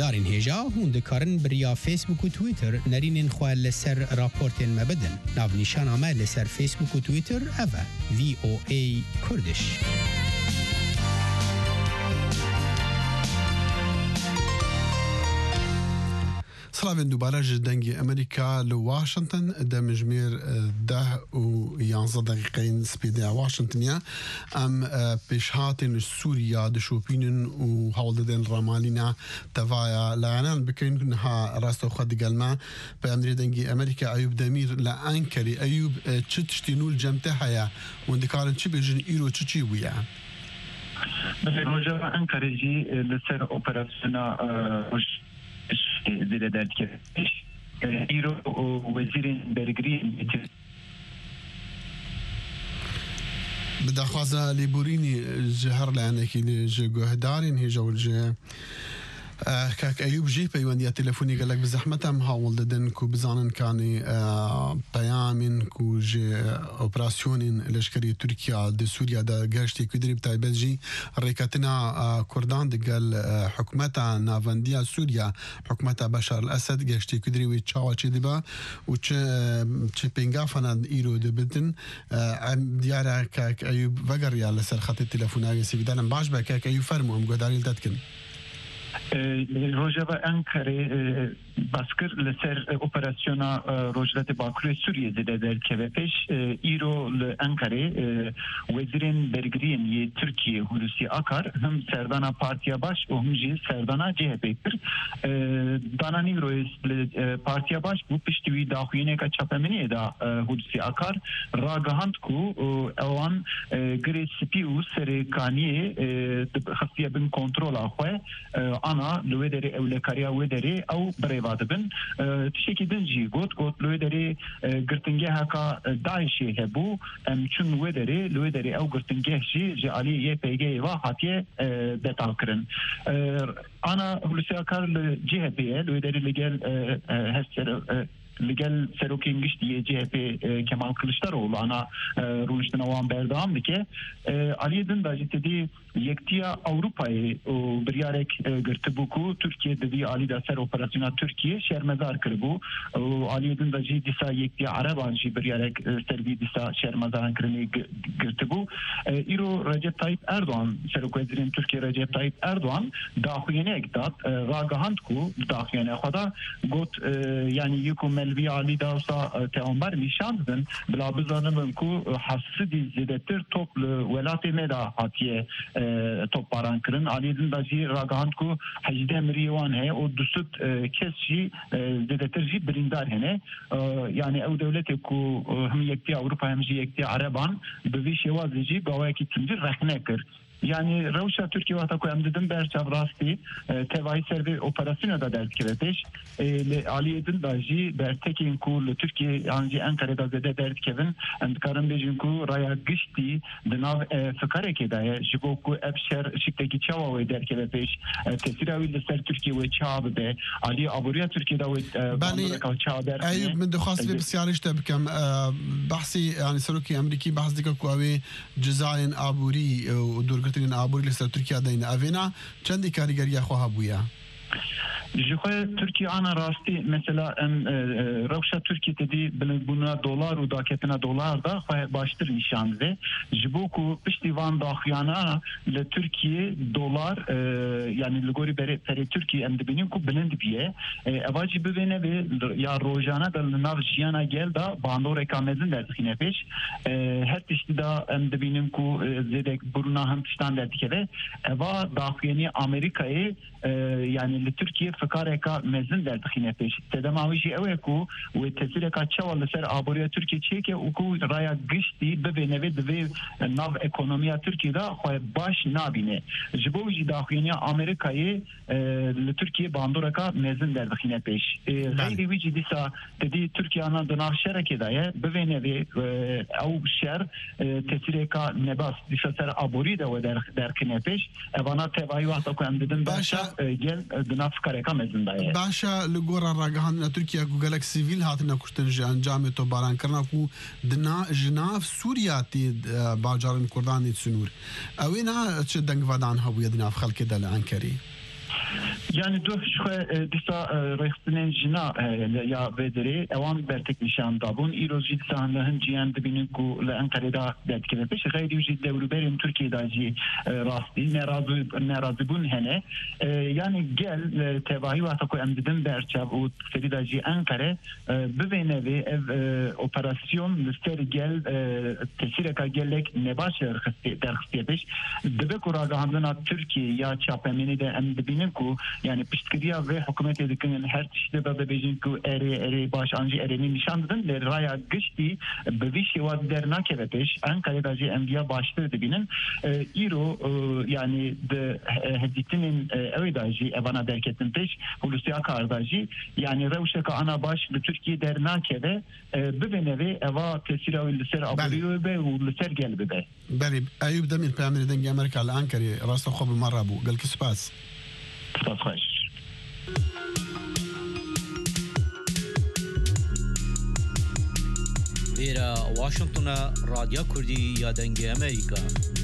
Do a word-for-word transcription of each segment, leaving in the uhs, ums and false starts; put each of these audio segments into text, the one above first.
گهدارین هیجا هون دکارن بریا فیسبوک و تویتر نرینین خواه لسر راپورتین مبدن ناو نیشان آمه لسر فیسبوک و تویتر اوه وی او ای کردش. سلاوین دوباره جدنگی امریکا لواشنطن دم جمیر ده و یانزده دقیقین سپیده واشنطنیا ام پیشهاتین سوریا دشوپینن و حول دادن رمالینا توایا لعنان بکن کنها راستو خود گلما به امری دنگی امریکا ایوب دمیر لانکری ایوب چه تشتینول جمته هیا و اندکارن چی بیجن ایرو چی چی ویا روجا انکری جی لسر اپراسیونا زیر درد که ایرو وزیر برگری بدخوازه لیبورینی جهر لعنکی لجگوهدارین هی جولجه كاك أيوب جي بيونديا تلفوني قال لك بزحمتهم هاول ددن كو بزانن كاني بيامن كو جي اوبراسيونين لشكري تركيا دي سوريا دا قاشتي كدري بتاع بلجي ريكاتنا كردان دي قال حكمتها نافنديا سوريا حكمتها بشار الأسد قاشتي كدري ويتشاوا تشي دبا وتش تشي بينغافنا ايرو دبتن ديارا كاك أيوب فقر لسر خط التلفوناوي سيفدالن باش با كاك أيوب فرمو ام قداري لدتكن روجا انکره باسکر لسر اپراسیونا روجلت باکوری سوریه زده در که پیش ایرو انکره وزیرین برگرین یه ترکیه هولوسی آکار هم سردانا پارتیا باش و هم جی سردانا جه پیکر دانانی روی پارتیا باش بو پشتوی داخوینه که چپمنی دا هولوسی آکار راگهاند کو اوان گری سپیو سرکانیه خاصیه بین کنترل آخوه انا لوی داری اولکاریا وی داری او برای بن تشکی دنجی گوت گوت لوی داری گرتنگه هکا داعشی هبو ام چون وی داری لوی داری او گرتنگه جی جالی یه پیگه و حتیه بتال کرن انا هلوسیا کار جه پیه لوی داری لگل هستر لگل سروکین گشتی جه پی کمال کلشتاروğlu ana ruştuna olan berdam dike Ali Dındaji dedi yektiya Avrupa'yı biryarek girtibuku Türkiye dedi Ali da ser operasyona Türkiye şermezar kırbu Ali Dındaji disa yektiya Arabanji biryarek servi disa şermezar kırını girtibu İro Recep Tayyip Erdoğan serok vezirin Türkiye Recep Tayyip Erdoğan dahiyene ekdat ragahandku dahiyene xada got yani yukum الوی علی داوسا تئامبر میشاندن بلا بزنم کو حسدی زدتر توپ ولات مدا هاتیه توپ پاران کرن علی دنداجی راگاند کو هجده مریوان ہے او دوست کسی زدتر جی بریندار هنه yani او devlet کو هم یکتی اروپا هم جی یکتی عربان بوی شوازجی گاوی کی تنجر رخنه کر yani Rusya Türkiye vata koyam dedim berçav rasti tevai servi operasyonu da dert kireteş Ali Edin daji bertekin kul Türkiye anji Ankara'da zede dert kevin endkarın bejin ku raya gişti denav fikare kedaya jibo ku ebşer şikteki çava ve dert kireteş tesiravi liser Türkiye ve çava be Ali Aburiya Türkiye'de ve bani çava dert أيوب من دخاص في بسيارش تبكم بحثي يعني سلوكي أمريكي بحث ديك كوابي جزائن أبوري ودور قلتين أبوري لسه تركيا دين أفينا چندی کاریگری خواه بویا جوه ترکیه آن راستی مثلا روشا ترکیه تدی بنا دلار و داکتنا دلار دا خواه باشتر نشانده جبو کو پشتیوان داخیانا لترکیه دلار yani لگوری بری پری ترکیه ام دبینیم کو بلند بیه اواجی ببینه به یا روزانه دل ناو جیانا گل دا باندور اکامزن در دخینه پیش هر تشتی دا ام دبینیم کو زیدک برونا هم تشتان در دکره اوا داخیانی امریکای yani لترکیه فکارێکا مێزن دەردخینە پێش تێدەماویژی ئەوەیەکو و تەسیرێکا چاوە لەسەر ئابووریە تورکی چێکێ وکو ڕایە گشتی ببێنەوێت دەبێ ناو ئەکۆنۆمیا تورکیدا خۆی باش نابینێ ji bo wî jî daxuyaniya Amerîkayê li Tirkiye bandoreka mezin derdixîne pêş xeyrî wî jî dîsa tedî Tirkiyana di nav şerekê de ye bivênevê ew şer tesîrêka nebas dîsa ser aborî de we derxîne pêş evana tevayî wexta ku em didin başa gel di nav fikareka mezin de ye başa li gora ragihandina Tirkiye ku gelek sivîl hatine kuştin ji encamê tobarankirinê ku ji nav Sûriya tê bajarên Kurdanê Sunûr ew ê ne çi dengvedan hebûye di nav xelkê de li Enkerê يعني دو شخه دیسا رخصتن جنا یا بدری اوان برتک نشان دابون ایروزی سان لهن جیان دبینن کو لانقره دا داد که بش غیر وجود دوربرین ترکیه داجی راستی ناراضی ناراضی بون هنه يعني قال تبعي واتكو امدن برچاب و سری داجی انقره ببینه به اپراسیون لستر قال تسير کا قالك نباش رخصتي درخصتي بش دبك راغاندنا تركيا یا چاپمنی ده ام دبینن کو يعني پشتکریا و حکومت دکن هر تشته به بیجین کو اری اری باش انجی اری نشان دادن ل رایا گشتی به ویش واد در نکبتش انقره داجی انبیا باشتر دبینن ایرو يعني د هدیتن اوی داجی اوانا درکتن پیش هولوسیا کارداجی يعني روشک انا باش به ترکیه در نکبه ببینه اوا تسیر او لسر ابریو به و لسر قلب به بله ایوب دمین پیامر دنگ امریکا الانکری راست خوب مره بو قال کسپاس سپاس خوش ویرا واشنطن رادیو کردی یا دنگ امریکا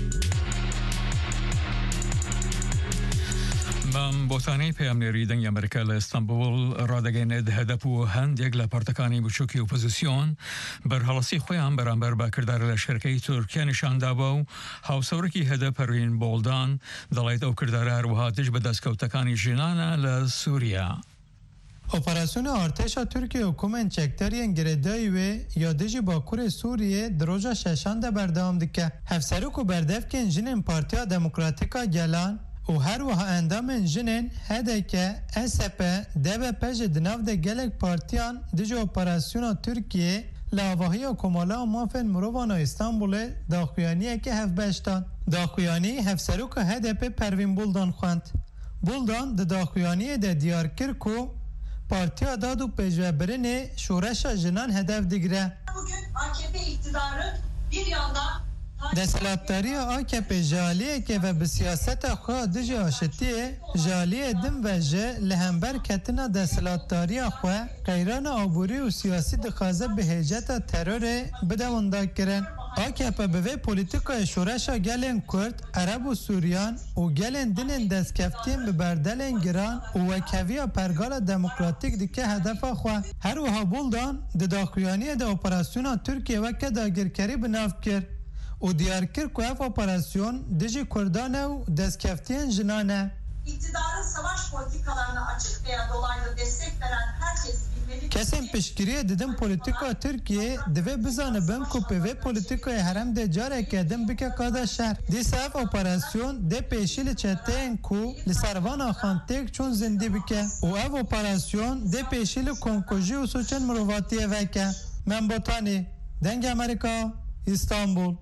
بەم بۆتانەی پەیامنێری دەنگی ئەمریکا لە ئیستانبول ڕادەگەێنێت هەدەف و هەندێک لە پەرتەکانی بچووکی ئۆپۆزیسیۆن بەرهەڵەسی خۆیان بەرامبەر باکردارە لە شەرکەی تورکیا نیشاندابە و هاوسەورێکی هەدە پەروین بۆڵدان دەڵێت ئەو کردارە هەروەها دژ بە دەستکەوتەکانی ژینانە لە سووریا. Operasyona artêşa Tirkiye û komên çekdariyên girêdayî wê ya dijî Bakurê Sûriyê di roja şeşan de berdewam dike. Hevserok û berdevkên jinên Partiya Demokratîk a Gelan û her wiha endamên jinên H D K, S P, D B P jî di nav de gelek partiyan dijî operasyona Tirkiye li avahiya komala mafên mirovan a İstanbulê daxuyaniyekê hevbeş dan. Daxuyanî hevseroka H D P Pervin Buldan xwend. Buldan di daxuyaniyê de diyar kir ku Partiya Dad û Pêşvebirinê şoreşa jinan hedef digire. Bugün A K P iktidarı bir yandan Desthilatdariya A K P ji aliyekê ve bi siyaseta xwe dijî aşitiyê ji aliyê din ve ji li hember ketina desthilatdariya xwe qeyrana aborî û siyasî dixwaze bi hêceta terorê bidewenda kirin. A K P bi vê polîtikayê şoreşa gelên Kurd, Ereb û Sûriyan û gelên dinên destkeftiyên bi berdelên giran û wekheviya pergala demokratîk dike hedefa xwe. Her wiha Buldan di daxuyaniyê de operasyona Tirkiye weke dagirkerî bi nav kir. û diyar kir ku ev operasyon dijî Kurdan e û destkeftiyên jinan e. İktidarın savaş politikalarına açık veya dolaylı destek veren herkes bilmeli. Kesên piştgiriyê didin polîtika Tirkiye divê bizanibin ku pêvê polîtikayê herem de careke din bike qada şer. Dîsa ev operasyon dê pêşî li çeteyên ku li servana xantêk çûn zindî bike û ev operasyon dê pêşî li komkujî û suçên mirovatiyê veke. Min botanî deng Amerîka ئیستانبول.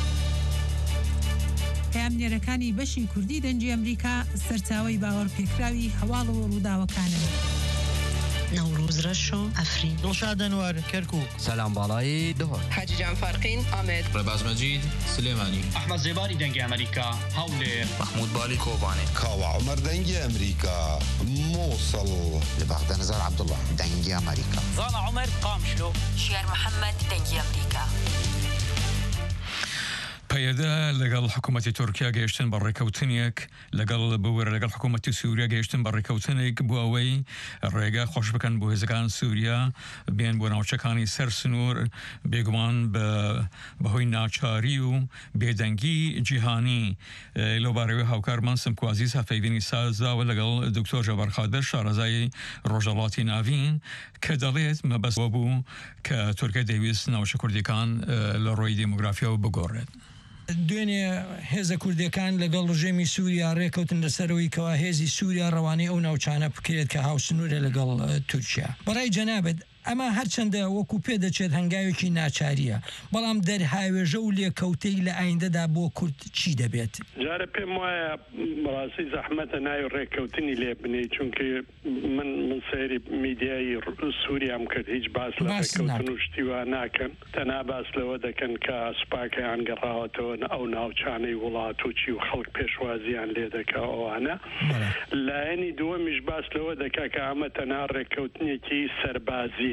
پامنێرەکانی بەشی کوردی دەنگی ئەمریکا سەرچاوەی باوەڕپێکراوی هەواڵ و ڕووداوەکانن. نوروز رشو افرین دڵشاد ئەنوەر کەرکووک سەلام باڵایی دهۆر حاجی جان فارقین ئامێد ڕێباز مەجید سلێمانی ئەحمەد زێباری دەنگی ئەمریکا هەولێر محمود بالی کۆبانێ کاوە عومەر دەنگی ئەمریکا مووسڵ لە بەغدە نەزار عەبدوڵڵا دەنگی ئەمریکا زانا عومەر قامشلۆ شێر محەممەد دەنگی ئەمریکا. پەیەدا لەگەڵ حکوومەتی تورکیا گەیشتن بە ڕێکەوتنێک لەگەڵ بوەرە لەگەڵ حکوومەتی سووریا گەیشتن بە ڕێکەوتنێک بۆ ئەوەی ڕێگە خۆش بکەن بۆ هێزەکان سووریا بێن بۆ ناوچەکانی سەر سنوور بێگومان بەهۆی ناچاری و بێدەنگی جیهانی. لەو بارەوەی هاوکارمان سمکوازیز هەفەیبینی سازداوە لەگەڵ دکتۆر جەبار خادر شارەزای ڕۆژهەڵاتی ناوین کە دەڵێت مەبەستەوە بوو کە تورکیا دەیویست ناوچە کوردیەکان لە ڕۆی دیموگرافیاوە بگۆڕێت. دوێنێ هێزە کوردەکان لەگەڵ ڕژێمی سووریا ڕێکەوتن لەسەرەوەی کەوا هێزی سووریا ڕەوانەی ئەو ناوچانە بکرێت کە هاوسنوورە لەگەڵ تورکیا. بەڕای جەنابێت ئەمە هەرچەندە وەکو پێ دەچێت هەنگاوێکی ناچاریە بەڵام دەرهاوێژە و لێکەوتەی لە ئایندەدا بۆ کورد چی دەبێت؟ جارە پێم وایە بەڕاستی زەحمەتە ناوی ڕێکەوتنی لێ بنێ چونکە من من سەیری میدیایی سووریام کرد هیچ باس لە ڕێکەوتن و شتیوا ناکەن تەنها باس لەوە دەکەن کە سوپاکەیان گەڕاوەتەوە ئەو ناوچانەی وڵات و چی و خەڵک پێشوازیان لێ دەکا ئەوانە لایەنی دووەمیش باس لەوە دەکا کە ئەمە تەنها ڕێکەوتنێکی سەربازیە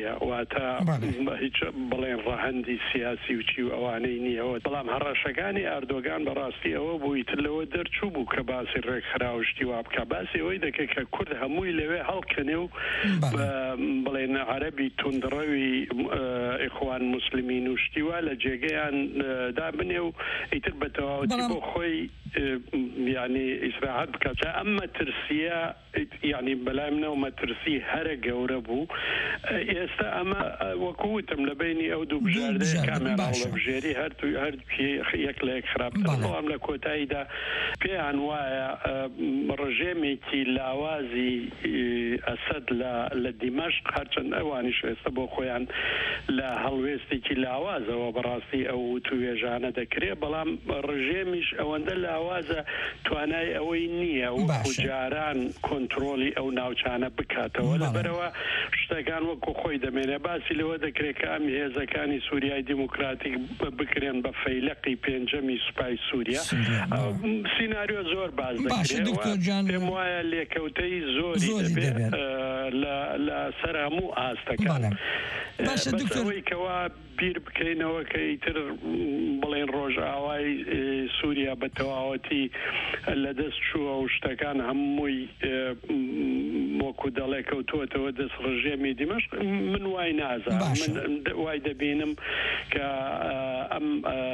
سووریا واتە هیچ بڵێن ڕەهەندی سیاسی و چی و ئەوانەی نییەوە بەڵام هەڕەشەکانی ئەردۆگان بەڕاستی ئەوە بووی تر لەوە دەرچوو بوو کە باسی ڕێکخراوشتی وا بکە باسی ئەوەی دەکەی کە کورد هەمووی لەوێ هەڵکەنێ و بڵێن عەرەبی توندڕەوی ئیخوان موسلیمین و شتیوا لە جێگەیان دابنێ و ئیتر بە تەواوەتی بۆ خۆی یعنی ئیسراحەت بکات ئەم مەترسیە یعنی بەلای منەوە مەترسی هەرە گەورە بوو ئێستا ئەمە وەکووتم لە بینی ئەو دوو بژاردەیە کامیان هەڵە بژێری هەردوو هەردوو یەک لە یەک خراپتر بەڵام لە کۆتاییدا پێیان وایە ڕژێمێکی لاوازی ئەسەد لە دیمەشق هەرچەند ئەوانیش ئێستا بۆ خۆیان لە هەڵوێستێکی لاوازەوە بەڕاستی ئەو توێژانە دەکرێت بەڵام ڕژێمیش ئەوەندە لاوازە توانای ئەوەی نییە و جاران کۆنتترۆلی ئەو ناوچانە بکاتەوە لەبەرەوە شتەکان وەکو خۆی دەمێنێ باسی لەوە دەکرێت کە ئەم هێزەکانی سووریای دیموکراتیک بکرێن بە فەیلقی پێنجەمی سوپای سووریا سیناریۆ زۆر باز دەکرێت پێم وایە لێکەوتەی زۆری دەبێت لە سەر هەموو ئاستەکان بەسەوەی کەوا بیر بکەینەوە کە ئیتر بڵێن ڕۆژئاوای سووریا بە تەواوەتی لەدەست چووە و شتەکان هەمووی وەکو دەڵێ کەوتووەتەوە دەست ڕژێمی دیمەشق من وای نازانم من وای دەبینم کە ئەم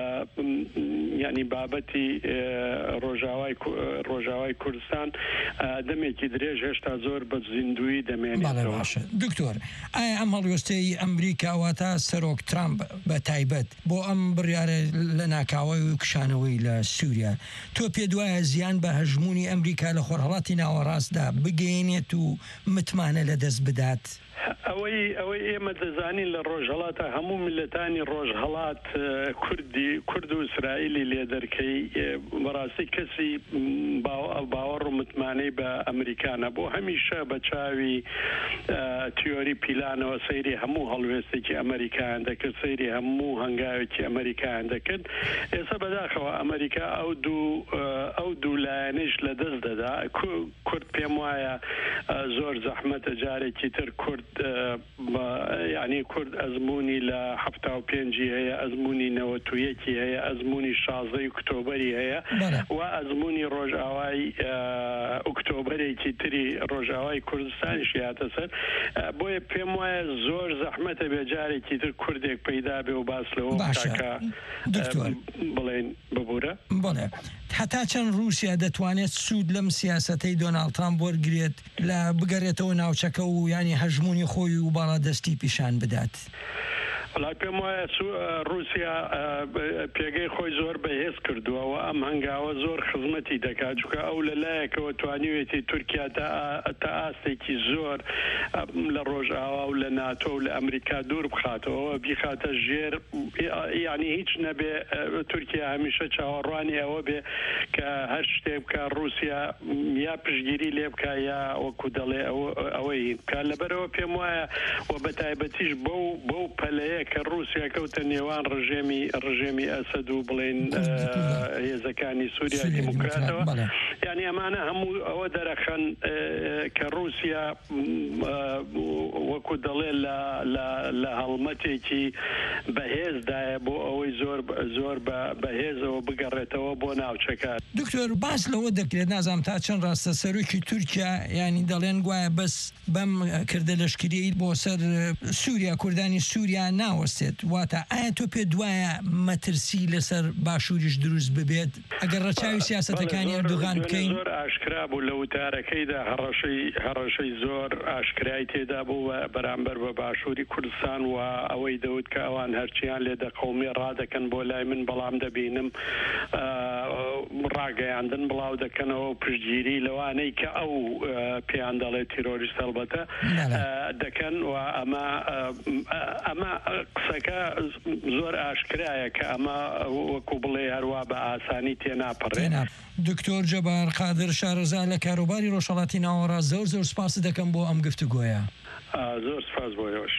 یعنی بابەتی ڕۆژاوای ڕۆژاوای کوردستان دەمێکی درێژ هێشتا زۆر بە زیندوی دەمێنێتەوە. دکتۆر ئایا ئەم هەڵوێستەی ئەمریکا واتە سەرۆک ترامپ بە تایبەت بۆ ئەم بڕیارە لە ناکاوی و کشانەوەی لە سووریا تۆ پێ دوایە زیان بە هەژمونی ئەمریکا لە خۆرهەڵاتی ناوەڕاستدا بگەێنێت و متمانە لە دەست بدات؟ ئەوەی ئەوەی ئێمە دەزانین لە ڕۆژهەڵاتە هەموو ملەتانی ڕۆژهەڵات کوردی کورد و ئیسرائیلی لێ دەرکەی بەڕاستی کەسی باوەڕ و متمانەی بە ئەمریکانە بۆ هەمیشە بە چاوی تیۆری پیلانەوە سەیری هەموو هەڵوێستێکی ئەمریکایان دەکرد سەیری هەموو هەنگاوێکی ئەمریکایان دەکرد ئێستا بەداخەوە ئەمریکا ئەو دوو ئەو دوو لایەنەش لە دەست دەدا کورد پێم وایە زۆر زەحمەتە جارێکی تر کورد یعنی کورد ئەزمموی لە هەفتا و پێنجی هەیە ئەزمموی نەوەت و یەکی هەیە ئەزمموی شازدەی ئۆکتۆبەری هەیە و ئەزمموی ڕۆژئاوای ئۆکتۆبەرێکی تری ڕۆژئاوای کوردستانی شیاتە سەر بۆیە پێم وایە زۆر زەحمەتە بێجارێکی تر کوردێک پەیدا بێ و باس لەوە بڵێن ببوورە بڵێ هەتا چەند رووسیا دەتوانێت سوود لەم سیاسەتەی دۆناڵد ترامپ وەرگێت لە بگەڕێتەوە ناوچەکە و ینی هەژمونی خۆی و باڵادەستی پیشان بدات. وڵای پێم وایە رووسیا پێگەی خۆی زۆر بەهێز کردووە ئەم هەنگاوە زۆر خزمەتی دەکات چونکە ئەو لەلایەکەوە توانیوێتی تورکیا تا ئاستێکی زۆر لە ڕۆژئاوا و لە ناتۆ و لە ئەمریکا دوور بخاتەوە بیخاتە ژێر یعنی هیچ نەبێ تورکیا هەمیشە چاوەڕوانی ئەوە بێ کە هەر شتێک بکە رووسیا یا پشگیری لێ بکە یا وەکو دەڵێ ئەوەی بکە لەبەرەوە پێم وایە و بە تایبەتیش بەو بەو پەلەیە کە رووسیا کەوتە نێوان ڕژێمی ڕژێمی ئەسەد و بڵێن هێزەکانی سووریا دیموکراتەوە یعنی ئەمانە هەموو ئەوە دەرەخەن کە رووسیا وەکو دەڵێ لە هەڵمەتێکی بەهێزدایە بۆ ئەوەی زۆر زۆر بەهێزەوە بگەڕێتەوە بۆ ناوچەکە. دکتۆر باس لەوە دەکرێت نازام تا چەند ڕاستە سەرۆکی تورکیا ینی دەڵێن گوایە بەس بەم کردە لەشکری بۆ سەر سووریا کوردانی سووریا ناوەستێت واتە ئایا تۆ پێ دوایە مەترسی لەسەر باشووریش دروست ببێت ئەگەر ڕەچاوی سیاسەتەکانی ئەردوغان بکەین؟ زۆر ئاشکرا بوو لە وتارەکەیدا هەڕەشەی هەڕەشەی زۆر ئاشکرای تێدا بوو بەرامبەر بە باشووری کوردستان و ئەوەی دەوت کە ئەوان هەرچیان لێ دەقەومێ ڕادەکەن بۆ لای من بەڵام دەبینم ڕاگەیاندن بڵاو دەکەنەوە پشتگیری لەوانەی کە ئەو پێیان دەڵێت تیرۆریست هەڵبەتە دەکەن و ئەمە ئەمە قسەکە زۆر ئاشکرایە کە ئەمە وەکو بڵێ هەروە بە ئاسانی تێناپەڕێن. دکتۆر جەبار قادر شارەزا لە کاروباری ڕۆژهەڵاتی ناوەڕاست زۆر زۆر سپاس دەکەم بۆ ئەم گفتوگۆیە. زۆر سپاس بۆیەوەش.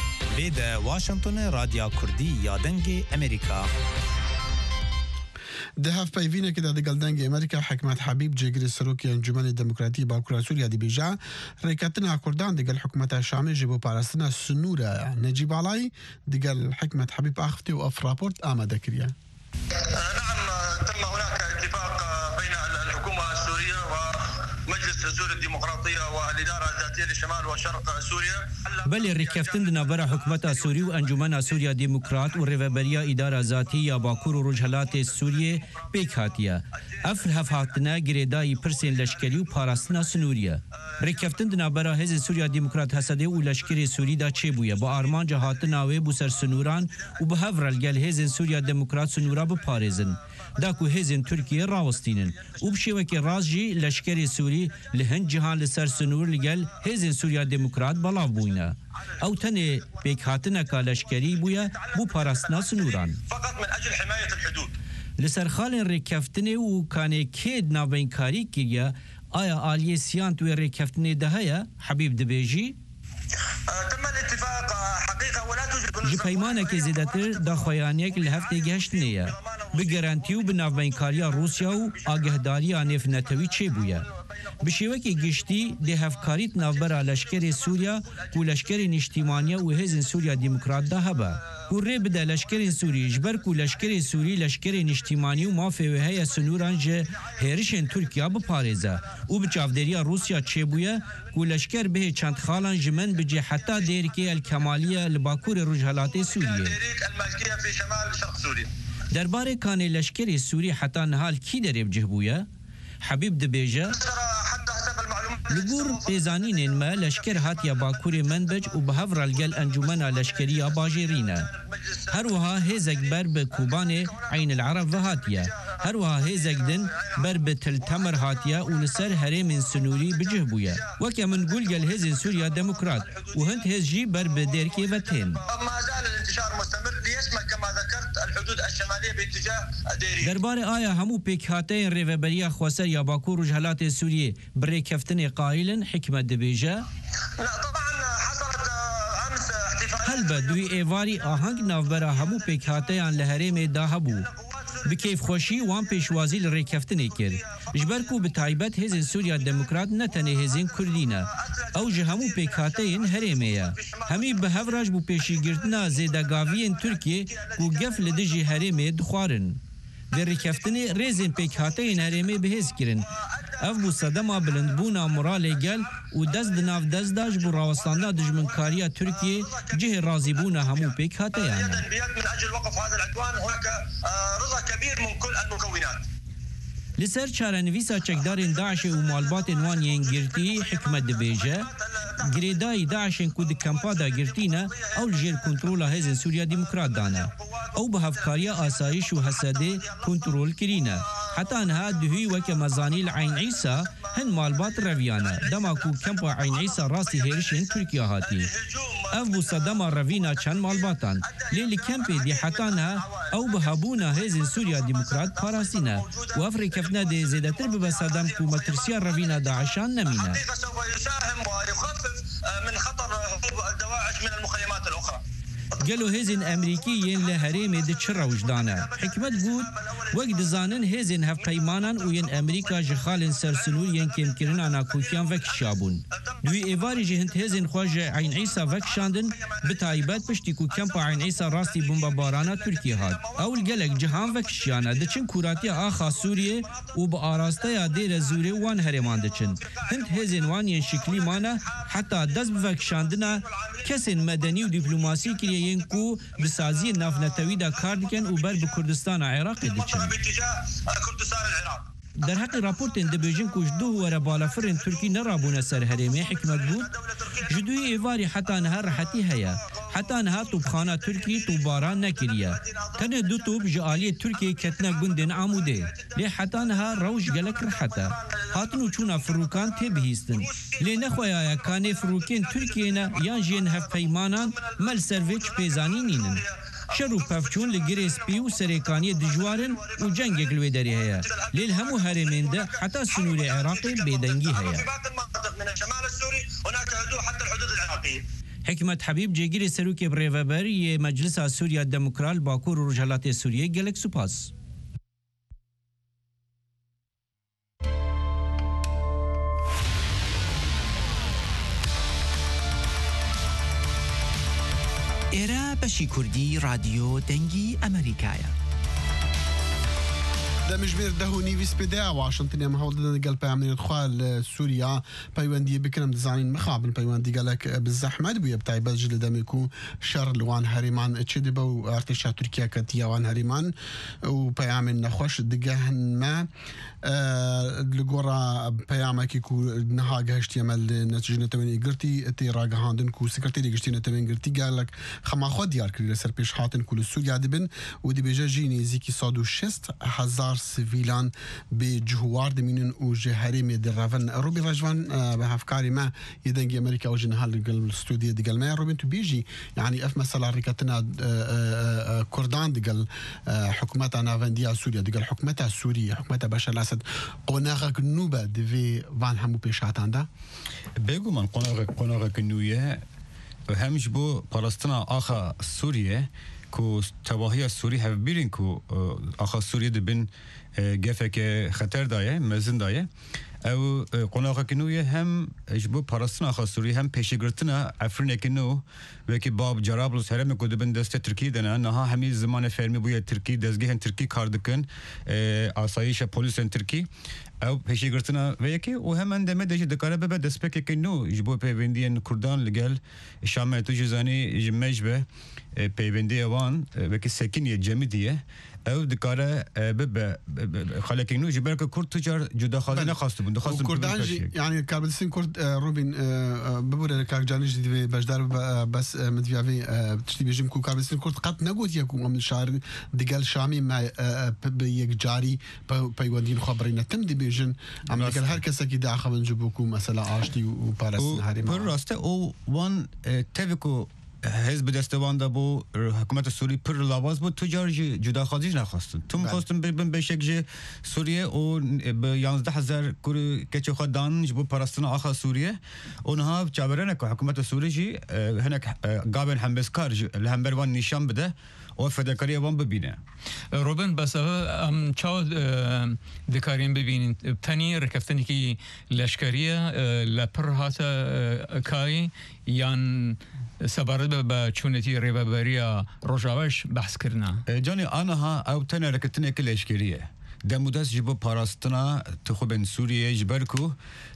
لێدە واشنگتن رادیا کوردی یا دەنگی ئەمریکا. دهف پیوینه که د گلدنګ امریکا حکمت حبیب جګری سروکی انجمن دموکراتی باکور سوریا دی بیجا ریکتنا کردان دگل حکومت شامی جبو پارستنا سنوره نجیب علای دگل حکمت حبیب اختی و اف رابورت آماده کریه. نعم تم هناك اتفاق بين الحكومة السورية ومجلس سوريا الديمقراطية والإدارة الذاتية لشمال وشرق سوريا. بله ریکفتن نبر حکومت سوری و انجمن سوریا دموکرات و ریوبریا اداره ذاتی یا باکور و رجحلات سوریه پیکاتیه. افر هفاتنا گریدای پرسین لشکری و پاراستنا سنوریه. ریکفتن نبر هز سوریا دموکرات حسده و لشکری سوری دا چه بویه با آرمان جهات ناوی بوسر سنوران و به هفرال گل هز سوریا دموکرات سنورا بپارزن. داکو هزن ترکیه راوستینن و بشوکی رازجی لشکری سوری لهند جهان لسر سنور لگل هزن سوریا دموکرات بلاو بوینه. او تنه بیکاتنه که لشکری بویه بو پاراستنا سنوران. فقط من اجل حماية الحدود. لسر خالن ریکفتنه و کانه کید ناوینکاری کریه آیا آلیه سیانت و ریکفتنه دهیه حبیب دبیجی؟ تم الاتفاق حقيقة ولا توجد جی پیمانه که زیدتر دا خویانیه که لحفته گشتنیه بگرانتی و بناوینکاریا روسیا و آگهداری آنف نتوی چه بویه بشیوه که گشتی ده هفکاریت نوبرا لشکر سوریا و لشکر نشتیمانیا و هزن سوریا دموکرات ده هبه و ری بده لشکر سوری جبر کو لشکر سوری لشکر نشتیمانی و مافه و هیا سنوران جه هیرشن ترکیا بپارزه و بچافدریا روسیا چه بویه و لشکر به چند خالان جمن بجه حتی دیر که الکمالیه لباکور رجحلات سوریه درباره کانه لشکر سوری حتی نهال کی دریب جه بویه؟ حبیب دبیجه لگور پیزانین ما لشکر هاتیا باکور منبج و به هفرال گل انجمن لشکری باجرینه هر وها هزک بر به کوبان عین العرب و هاتیا هر وها هزک دن بر به تل تمر هاتیا و لسر هرم سنوری بجه بویا وکه من گل گل هزن سوریا دموکرات و هند هزجی بر به درکی و تین ما زال الانتشار مستمر ليشمل كما ذكرت الحدود الشمالية باتجاه ديري درباره آیا همو پیکاته ریوبریا خواسر یا باکور رجحلات سوریه بری کفتن قائلن حکمت دبیجه؟ لا طبعا حصلت امس احتفالات هل بدوی ایواری آهنگ نوبرا همو پیکاته آن لهرم داهبو بکیف خوشی وان پیشوازی لری کفتن کرد جبرکو به تایبت هزن سوریا دموکرات نتنه هزن کردینه او جه همو پیکاته این هرمه همی به هفراج بو پیشی گردنا زیدگاوی ترکیه کو گف لدجی هرمه دخوارن در ریکفتن ریزن پیکاته این هرمه بهز کرن اف بو صدما بلندبونا مرال گل و دست دناف دست داش بو راوستاندا دجمنکاریا ترکیه جه رازیبونا همو پیکاته یعنی من اجل وقف هذا العدوان هناك رضا كبير من كل المكونات لسر چارنویسا چکدارین داعش و مالبات انوان ینگرتی حکمت دبیجه گریدای داعشن کود کمپا دا گرتینه او لجیر کنترول هزن سوریا دموکرات دانه او به هفکاریا آسایش و حسده کنترول کرینه حتی انها دهی وکه مزانیل عین عیسا هن مالبات رویانه دما کو کمپا عین عیسا راستی هیرشن ترکیه هاتی اف بو صدما روینا چند مالباتان لیلی کمپی دی حتی انها او به هبونا هزن سوریا دموکرات پاراسینه و افری کفنه دی زیدتر به صدام کو مترسیا روینا داعشان نمینه من خطر هروب الدواعش من المخيمات الأخرى. قالوا هزن أمريكي ين لهريم دي تشرا وجدانا حكمت بود وقت زانن هزن هف قيمانا وين أمريكا جخال سرسنور ين كيم كرن أنا كوكيان فك شابون دوي إيواري جهنت هزن خواجة عين عيسى فك شاندن بتايبات بشتي كوكيان با عين عيسى راستي بومبا بارانا تركيا هاد أول قالك جهان فك شيانا دچن كوراتي آخا سوريا وبآراستا دير زوري وان هرمان دچن هند هزن وان ين شكلي مانا حتى دز بفك شاندنا كسن مدني ودبلوماسي كريا ينكو بسازي نافنتوي دا كاردكن وبر بكردستان عراق دچن در حق راپورت دبیجن کوش دو ور بالافرن ترکی نرابونه سر هرمه حکمت بود جدوی ایواری حتی نه راحتی هيا حتی نه توبخانه ترکی توباران نکریه تنه دو توب جالی ترکی کتنا گندن عموده لی حتی نه روش گلک رحته هاتنو چونا فروکان تبهیستن لی نخوایا کانه فروکین ترکیه یان جین هف پیمانان مل سرویچ پیزانی نینن شرو پفچون لگریس پیو سریکانی دجوارن و جنگ گلوی داری هیا لیل همو هرمین ده حتی سنور عراقی بیدنگی هیا حکمت حبیب جگیر سروک بریوبری مجلس سوریا دموکرال باکور و رجحلات سوریه گلک سپاس ئێرە بەشی کوردی رادیۆ دەنگی ئەمریکایە. دەمژمێر دەهونی ویسپێدا واشنگتن ئەم هەوڵدەدەن گەل پەیامێت خوا لە سووریا پەیوەندی بکرم دەزانین مخابن پەیوەندی گەلک بزەحمەت بووە بتایبەت لە دەمێک و شەڕ لەوان هەریمان چ دەبە و ئارتێشا تورکیا کە تیاوان هەریمان و پەیامێن نەخۆش دگەهنمە لە گۆڕا پەیامێکی و نەها گەهشتیەمە لە نەتیجەتەوەنی گرتی تی ڕاگەهاندن و سکرتێری گشتی نەتەوەن گرتی گەلک خەماخوا دیار کردی لەسەر پێش هاتن و لە سووریا دەبن و دەبێژە ژی نێزیکی سەد و شەست هەزار سڤیلان بێ جوهوار دەمینن و ژە هەرێمێ دەڕەڤن ڕۆبی ڕەژوان بە هەفکاری ما یە دەنگی ئەمریکا و ژنها لەگەڵ ستودیە دیگەلمای ڕۆبین تو بێژی یعنی ئەف مەسەلا ڕێکەتنا کوردان دیگەل حکومەتا ناڤەندیە سووریا دیگەل حکومەتا سووری حکومەتا بەشەر لاسەد قۆناغەک نوبە دەوێ وان هەموو پێشهاتاندا بێگومان قۆناغەک نویە هەمیش بۆ پاڵستنا ئاخا سووریە کو تەواهیە سووری هەفبیرین کو ئاخا سووریە دەبن گەفێکە خەتەردایە مەزندایە ئەو قۆناغەکە نویە هەم ji بۆ پاراستنا ئاخا سووری هەم پێشەگرتنا ئەفرینێکی نو وەکی باب جارابلس هەرێمێک و دەبن دەستە تورکی دەنا نەها هەمی زمانە فەرمی بووە تورکی دەستگەهێن تورکی کار دکن ئاسایشە پۆلیسên تورکی ئەو پێشەگرتنا وەیەکی و هەمان دەمە دەژی دەکارە ببە دەستپێکێکی نو ji بۆ پەیوەندیên کوردان لەگەل شامێت و ji zanî ji me ji be peyvendiya wan wekî sekiniye cemî diye ew dikare bibe xelekî nû ji ber ku Kurd tucar cudaxwazî nexwastibûn dixwastin Kurdan jî yani karbidistin Kurd Robin bibûre kakcanî jî divê bejdar bibe bes min diviyavê tiştî bêjim ku karbidistin Kurd qet negotiye ku em şar digel Şamî me bi yekcarî peywendiyên xwe birîne tim dibêjin em digel her kesekî diaxivin ji bo ku mesela aştî û parastin herîma pir rast e û wan tevê ku Hezb destevan da bu hükümet Suriye pır lavaz bu tüccar cudaxwazî nexwastin. Tum xwastin bibin beşek ji Suriye û yanzdeh hezar kurî keçê xwe danin ji bo parastina axa Suriye û niha çaverene ku hikûmeta Suriye jî hinek gavên hembezkar li hember wan nîşan bide û fedakariya wan bibîne. Robin besava em çawa dikarên bibînin tenî rêkeftinekî leşkeriye li pir hate karî yan سەبارەت بە چوونەتی ڕێبەبەریە ڕۆژاوەش بەحسکردنا جانی ئانەها ئەو تەنە ڕێکەتنێکی لەشکریە دەمودەست ji بۆ پاراستنا تخوبên Sûriye ji ber ku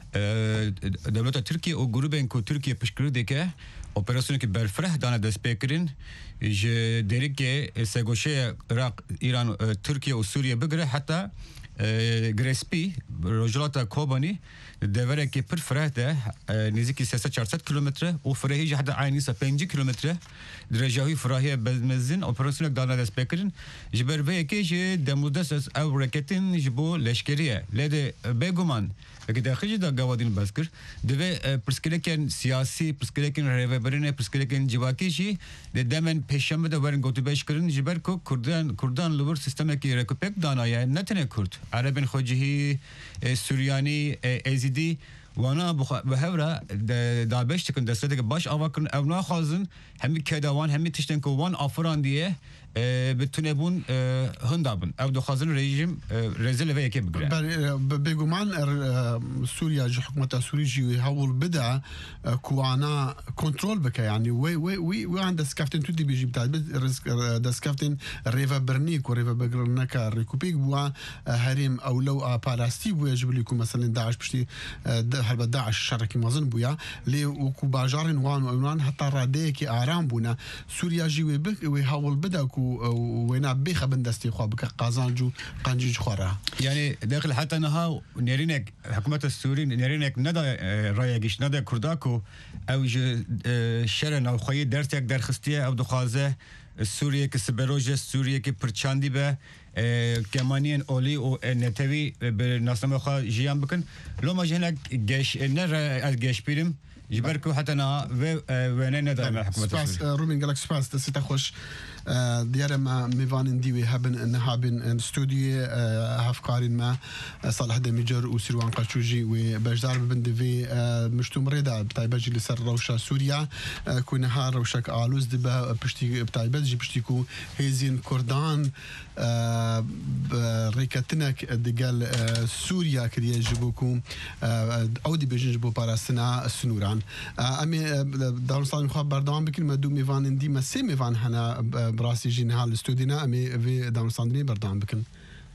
dewleta Tirkiye û grûpên ku Tirkiye piştgirî dike operasyonekî berfireh dane destpêkirin ji derîkê segoşeya Iraq İran Tirkiye û Sûriye bigire heta Gillespie rojilata Kobanî deverekî pir fireh de nêzîkî sêsed çarsed kilometre û firehî jî heta aynîsa pêncî kilometre dirêjawî firahiye bezmezin operasyonek dane destpêkirin ji ber vê yekê jî demûdest ew reketên ji bo leşkeriye lê de bêguman wekî daxî da gavadîn bes kir divê pirsgirêkên siyasî pirsgirêkên rêveberînê pirsgirêkên civakî jî di demên pêşembe de werin gotûbêj kirin ji ber ku Kurdan Kurdan li wir sistemekî rekupek danaye ne tenê Kurd Erebên xwe cihî Suryanî Êzîdî wana bi hevra dabeş dikin destedeke baş ava kirin ew naxwazin hemî kedawan hemî tiştên ku wan afiran diye bi tunebûn hindabin ew dixwazin rejim rezil vê yekê bigire bêguman Sûriya ji hikûmeta Sûrî jî hewl bide ku wana kontrol bike yani wê wê wî wê an destkeftên tu dibêjî bitayebet destkeftên rêvebirinî ku rêvebirineka rêkûpêk bûwa herêm ewlew a parastî bûye ji bilî ku meselên Daeş piştî helbet Daeş şerekî mezin bûye lê ku bajarên wan û wan heta radeyekî aram bûne Sûriya jî wê wê hewl bide ku وينا بيخا بندستي خو بك قازانجو قنجي خورا يعني داخل حتى نها نيرينك حكومه السوري نيرينك ندا رايغيش ندا كرداكو او شرن او خوي درتك درخستيه او دخازه سوريا كسبروجه سوريا كبرچاندي به كمانين اولي او نتوي بناسمه خو جيان بكن لو ما جهنك جيش نر الجيش بيرم جبركو حتى نا وين ندا حكومه السوري رومين جالك سباس تستخوش دیارە ما میوانن دیوێ هەبن نەهابن ستودیێ هەفکارین ما ساڵح دەمیجەر و سیروان قەچوژی وێ بەشدار ببن دەوێ مشتوم ڕێدا بتایبەتجی لەسەر ڕەوشە سووریا کو نەها ڕەوشەک ئالوز دبە پشتی بتایبەتجی پشتی و هێزین کوردان ڕێکەتنێک دەگەل سووریا کریە ji بۆ ku ئەو دibêjin ji bo parastina سنووران امي دارستان خو بردام بكل ما دو ميفان دي ما سي ميفان هنا براسي جينا الاستودينا امي في دارستان بردام بكن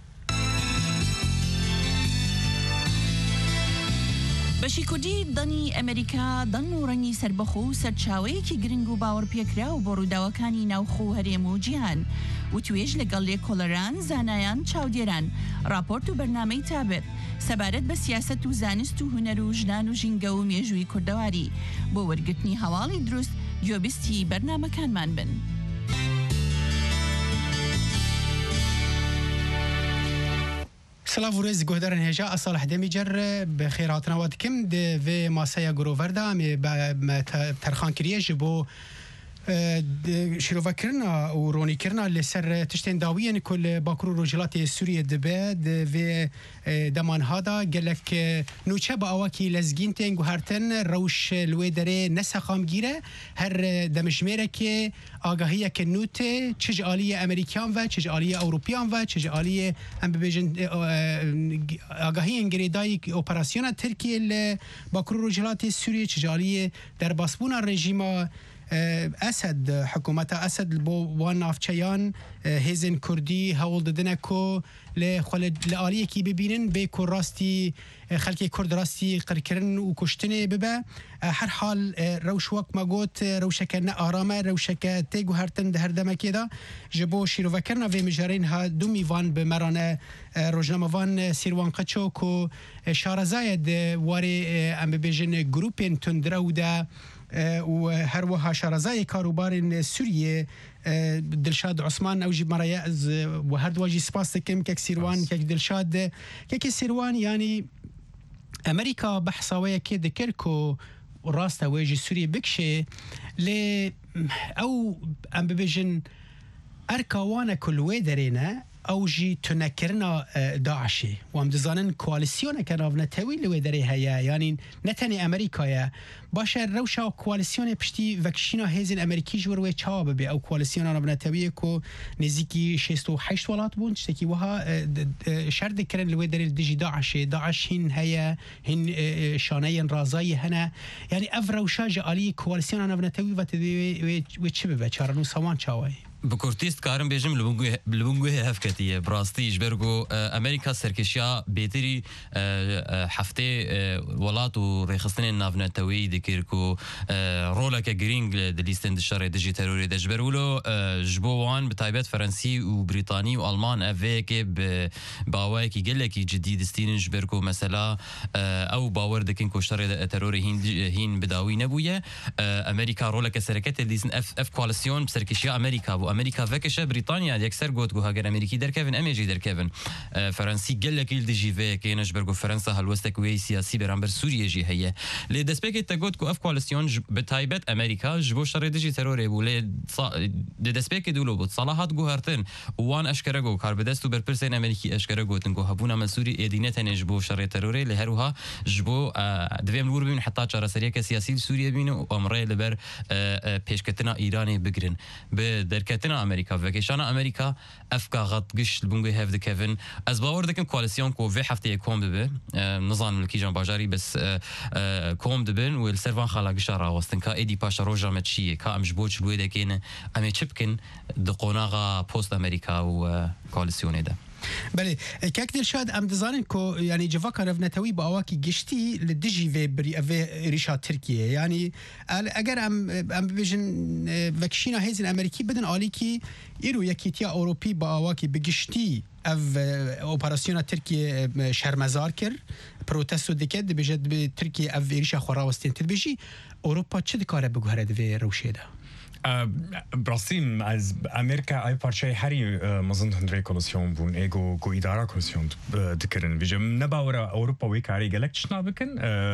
بەشی کوردی دەنی ئەمریکا دەن و ڕەنگی سربەخۆ و سەرچاوەیەکی گرنگ و باوەڕ پێکرا و بۆ ڕووداوەکانی ناوخۆ هەرێم و جیهان و توێژ لەگەڵ لێکۆڵەران زانایان چاودێران راپۆرت و بەرنامەی تابر سەبارەت بە سیاست و زانست و هونەر و ژنان و ژینگە و مێژووی کوردەواری بۆ وەرگرتنی هەواڵی دروست گوێبیستی بەرنامەکانمان بن. سلاف ورز گهدارن هجا اصل حدمی جر بخیرات نواد کم ده و ماسایا گرووردا می ترخان کریه بو شروع کرنا و رونی کرنا لسر تشتین داویین کل باکرو رجلات سوریه دبه و دمان هادا گلک نوچه با آواکی لزگین تنگ و هرتن روش لوی داره نسخام گیره هر دمشمیره که آگاهیه که نوته چج آلی امریکان و چج آلی اوروپیان و چج آلی ام ببیجن آگاهی انگریدای اپراسیون ترکیه باکرو رجلات سوریه چج آلی در باسبون رژیم اسد حکومت اسد بو وان نافچیان هزن کردی هول ددنه کو لخل لآلیه کی ببینن به کو راستی خلک کرد راستی قرکرن و کشتنه ببه هر حال روش وک مگوت روشک نه آرامه روشک تیگو هرتن ده هر دمه کدا جبو شیرو وکرنا و مجارین ها دو میوان به مرانه روزنامه وان سیروان قچو کو شارزاید واری ام ببیجن گروپین تندروده و هر وها شارزای کاروبار سوریه دلشاد عثمان اوجی مرایع و هر دواجی سپاس کم که سیروان که دلشاد که سیروان یعنی امریکا بحثاویه که دکر کو راست واجی سوریه بکشه ل او ام ببیجن ارکاوانه کلوی درینه اوجی تنکرنا داعشی و هم دزانن کوالسیون که ناو نتویل و دره هیا یعنی نتنی امریکا باشه روشا کوالسیون پشتی وکشینا هزین امریکی جور و چاب به او کوالسیون ناو نتویل کو نزیکی شصت و هشت ولات بون چتکی وها شرط کرن لو دره دیجی داعش داعش هن هيا هن شانه رازای هنا یعنی اف روشا جالی کوالسیون ناو نتویل و تدی و چه به چارنو سامان چاوی بکورتیست کارم بیجم لبنگوه هفکتیه براستیش برگو امریکا سرکشیا بیتری هفته ولات و ریخستن نافنتوی دکر کو رولا که گرینگ دلیستن دشاره دجی تروری دجبر ولو جبوان بتایبت فرانسی و بریتانی و آلمان اوه که باوای کی گله کی جدید استین جبر کو مثلا او باور دکن کوشتر تروری هین هین بداوی نبویه امریکا رولا که سرکت دلیستن اف اف کوالسیون سرکشیا امریکا امریکا وکشه بریتانیا یکسر گوت گو هاگر امریکی در کevin امیجی در کevin فرانسی گله کیل دیجی و که نش برگو فرانسه هلوسته کوی سیاسی برانبر سوریه جی هیه لی دسپیک تا گوت کو اف کوالسیون به تایبت امریکا جبو شر دیجی ترور بوله د دسپیک دولو بود صلاحات گو هرتن وان اشکره گو کار بدست بر پرسین امریکی اشکره گوتن گو هبونا مسوری ادینه تن جبو شر ترور له هروها جبو دویم نور بین حتی چاره سریه سیاسی سوریه بین و امره لبر پیشکتنا ایرانی بگرن به درکت تنا امریکا وکیشان امریکا افکا غط گش لبنگوی هفت کevin از باور دکن کوالسیون کو وی هفته کوم دبه نظام ملکی جان باجاری بس کوم دبن و السروان خلاقش را وستن کا ایدی پاشا روجا مچیه کا امش بوچ لوی دکین امی چپکن دقوناغا پوست امریکا و کوالسیون ده بله كاك دلشاد ام دزانن كو يعني جفاكا رفنتوي باواكي جشتي لدجي في بري في ريشا تركيا يعني اگر ام ام بيجن فاكشينا هيزن امريكي بدن اليكي يرو يكيتيا اوروبي باواكي بجشتي اف اوبراسيون تركيا شرمزار كر بروتستو دكد بجد بتركيا اف ريشا خراوستين تبيجي اوروبا چه دكاره بگهره في روشيدا براسیم از امریکا ای پارچه هری مزند هندری کلاسیون بون ایگو گو اداره کلاسیون دکرن بیجم نباورا اروپا وی کاری گلک چنا بکن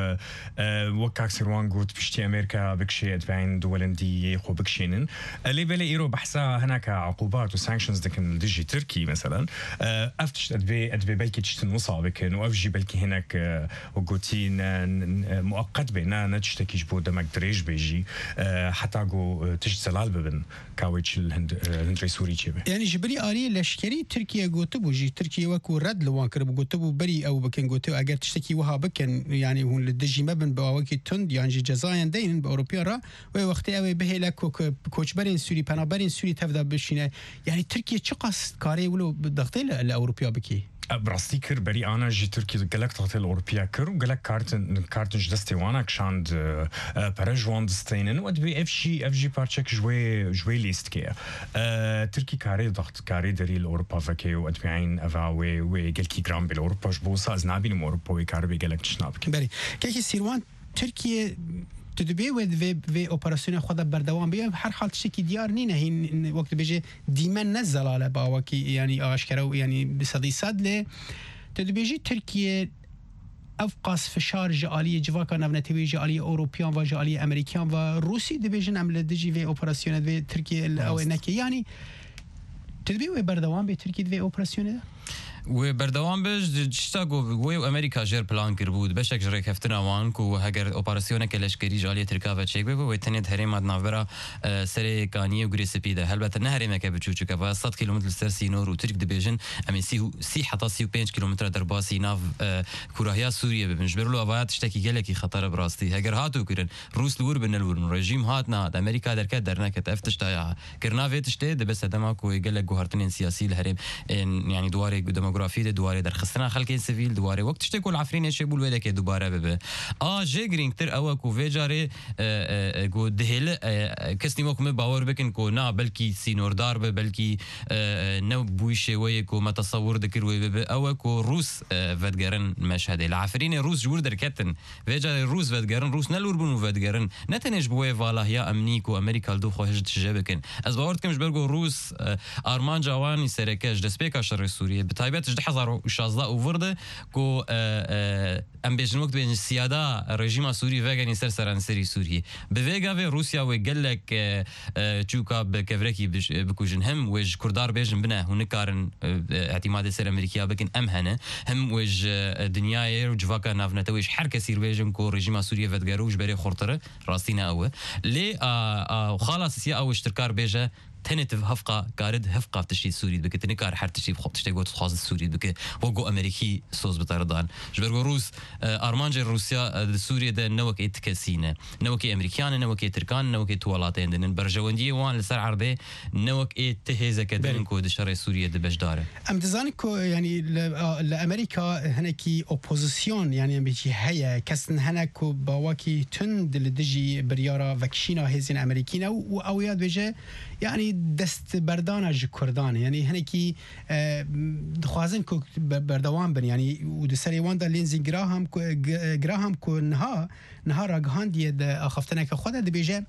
وکاک سروان گوت پشتی امریکا بکشی ادوین دولندی خو بکشینن لی بلی ایرو بحثا هناك عقوبات و سانكشنز دکن دجی ترکی مثلا افتش ادوی ادوی بلکی تشتن وصا بکن و افجی بلکی هناك وگوتین مؤقت بینا نتشتکیش بود دمک دریج بیجی حتی گو تشت زلال ببن كاويتش الهند هندري سوري جيبه يعني جبري آري لشكري تركيا قوتبو جي تركيا وكو رد لوان كرب قوتبو بري أو بكن قوتبو أجر تشتكي وها بكن يعني هون للدجي مبن بواكي تند يعني جزاين دين بأوروبيا را ووقت أوي به لك كوتش برين سوري بنا برين سوري تفضل بشينه يعني تركيا شقص كاري ولو بالضغطي لأوروبيا بكي براستي كر بري انا جي تركي قالك تغطي الاوروبيه كر وقالك كارتن كارتن جدستي وانا كشاند برجوان دستينن ود بي اف جي اف جي بارتشك جوي جوي ليست كي تركي كاري ضغط كاري دري الاوروبا فكي ود بي عين افاوي وي قالكي جرام بالاوروبا جبوسا ازنابي اوروبا وي كاربي قالك شناب بري كيكي سيروان تركيا تدبي ود في في اوبراسيون خدا بردوام بيه هر حال تشكي ديار نينا هين وقت بيجي ديما نزل على باوكي يعني اشكروا يعني بصدي صدله تدبيجي تركيا افقاس فشار جاليه جواكا نفنتوي جاليه اوروبيان و جاليه امريكان و روسي دبيجن عمل دجي في اوبراسيون في تركيا او انك يعني تدبي بردوام بيه تركيا في اوبراسيون و بردوام بج جشتاگو وی و امریکا جر پلان کر بود بشک جره کفتنا وان کو هگر اپراسیون کلشکری جالی ترکا و چیک بو و تنید هریم اد نافرا سری کانی و گری سپیده البته نه هریم که بچوچ که و صد کیلومتر سر سینور و ترک دبیجن امی سی سی حتی سی و پنج کیلومتر در باسی ناف کوراهیا سوریه ببنج برلو اوایت تشتکی گلکی خطر براستی هگر هاتو کرن روس لور بنلور رژیم هات نه امریکا در کد در نکت افتش تا کرنا ویتشته دبس دما کو گلک گوهرتن سیاسی الهرم يعني دواري ديموغرافي دواري در خسرنا خلق سيفيل دواري وقت تشتكوا العفرين ايش يقول ويدك دوباره ببه اه جي جرينتر او كو فيجاري جو دهل كسني وكم باور بكن كو نا بلكي سينور دار بلكي نو بويشه ويكو ما تصور ذكر وي او كو روس فدغرن مشهد العفرين روس جور در كتن فيجاري روس فدغرن روس نلور بنو فدغرن نتنج بوي فالا هي امنيكو امريكا دو خو هجت جبكن از باورت كمش برغو روس ارمان جواني سركاج دسبيكا شر سوريا بتايبات جد حزر وشازدا وورده كو ام بيجن وقت بين السياده رژیم سوري فاغني سر سران سري سوري بفيغا في روسيا وقالك تشوكا بكفركي بكوجن هم وج كردار بيجن بنا هنكارن اعتماد سر امريكا بكن امهنه هم وج دنيا وجفاكا نافنتويش حركه سير بيجن كو رژیم سوري فدغروج بري خورتره راستينا او لي خلاص سيا او اشتكار بيجا تنت هفقة كارد هفقة تشتي سوري بك تنكار حر تشتي بخط تشتي قوت خاص سوري بك وقو أمريكي صوص بطردان جبرو روس أرمانج روسيا سوريا ده نوك إتكاسينه نوك أمريكان نوك تركان نوك توالاتين دن برجواندي وان لسر عرضه نوك إتهزة كدن كود شر سوريا ده بجداره أم تزانكو يعني لأمريكا هناكي أوبوزيسيون يعني بيجي هيا كسن هناكو بواكي تند لدجي بريارة فاكشينا هزين أمريكينا أو ياد بيجي يعني دست بردانه ج كردان يعني هنكي دخوازن كو بردوان بن يعني ودسري واندا لينزي جراهام جراهام كو نها نهار غاندي د اخفتنا كخوده د بيجا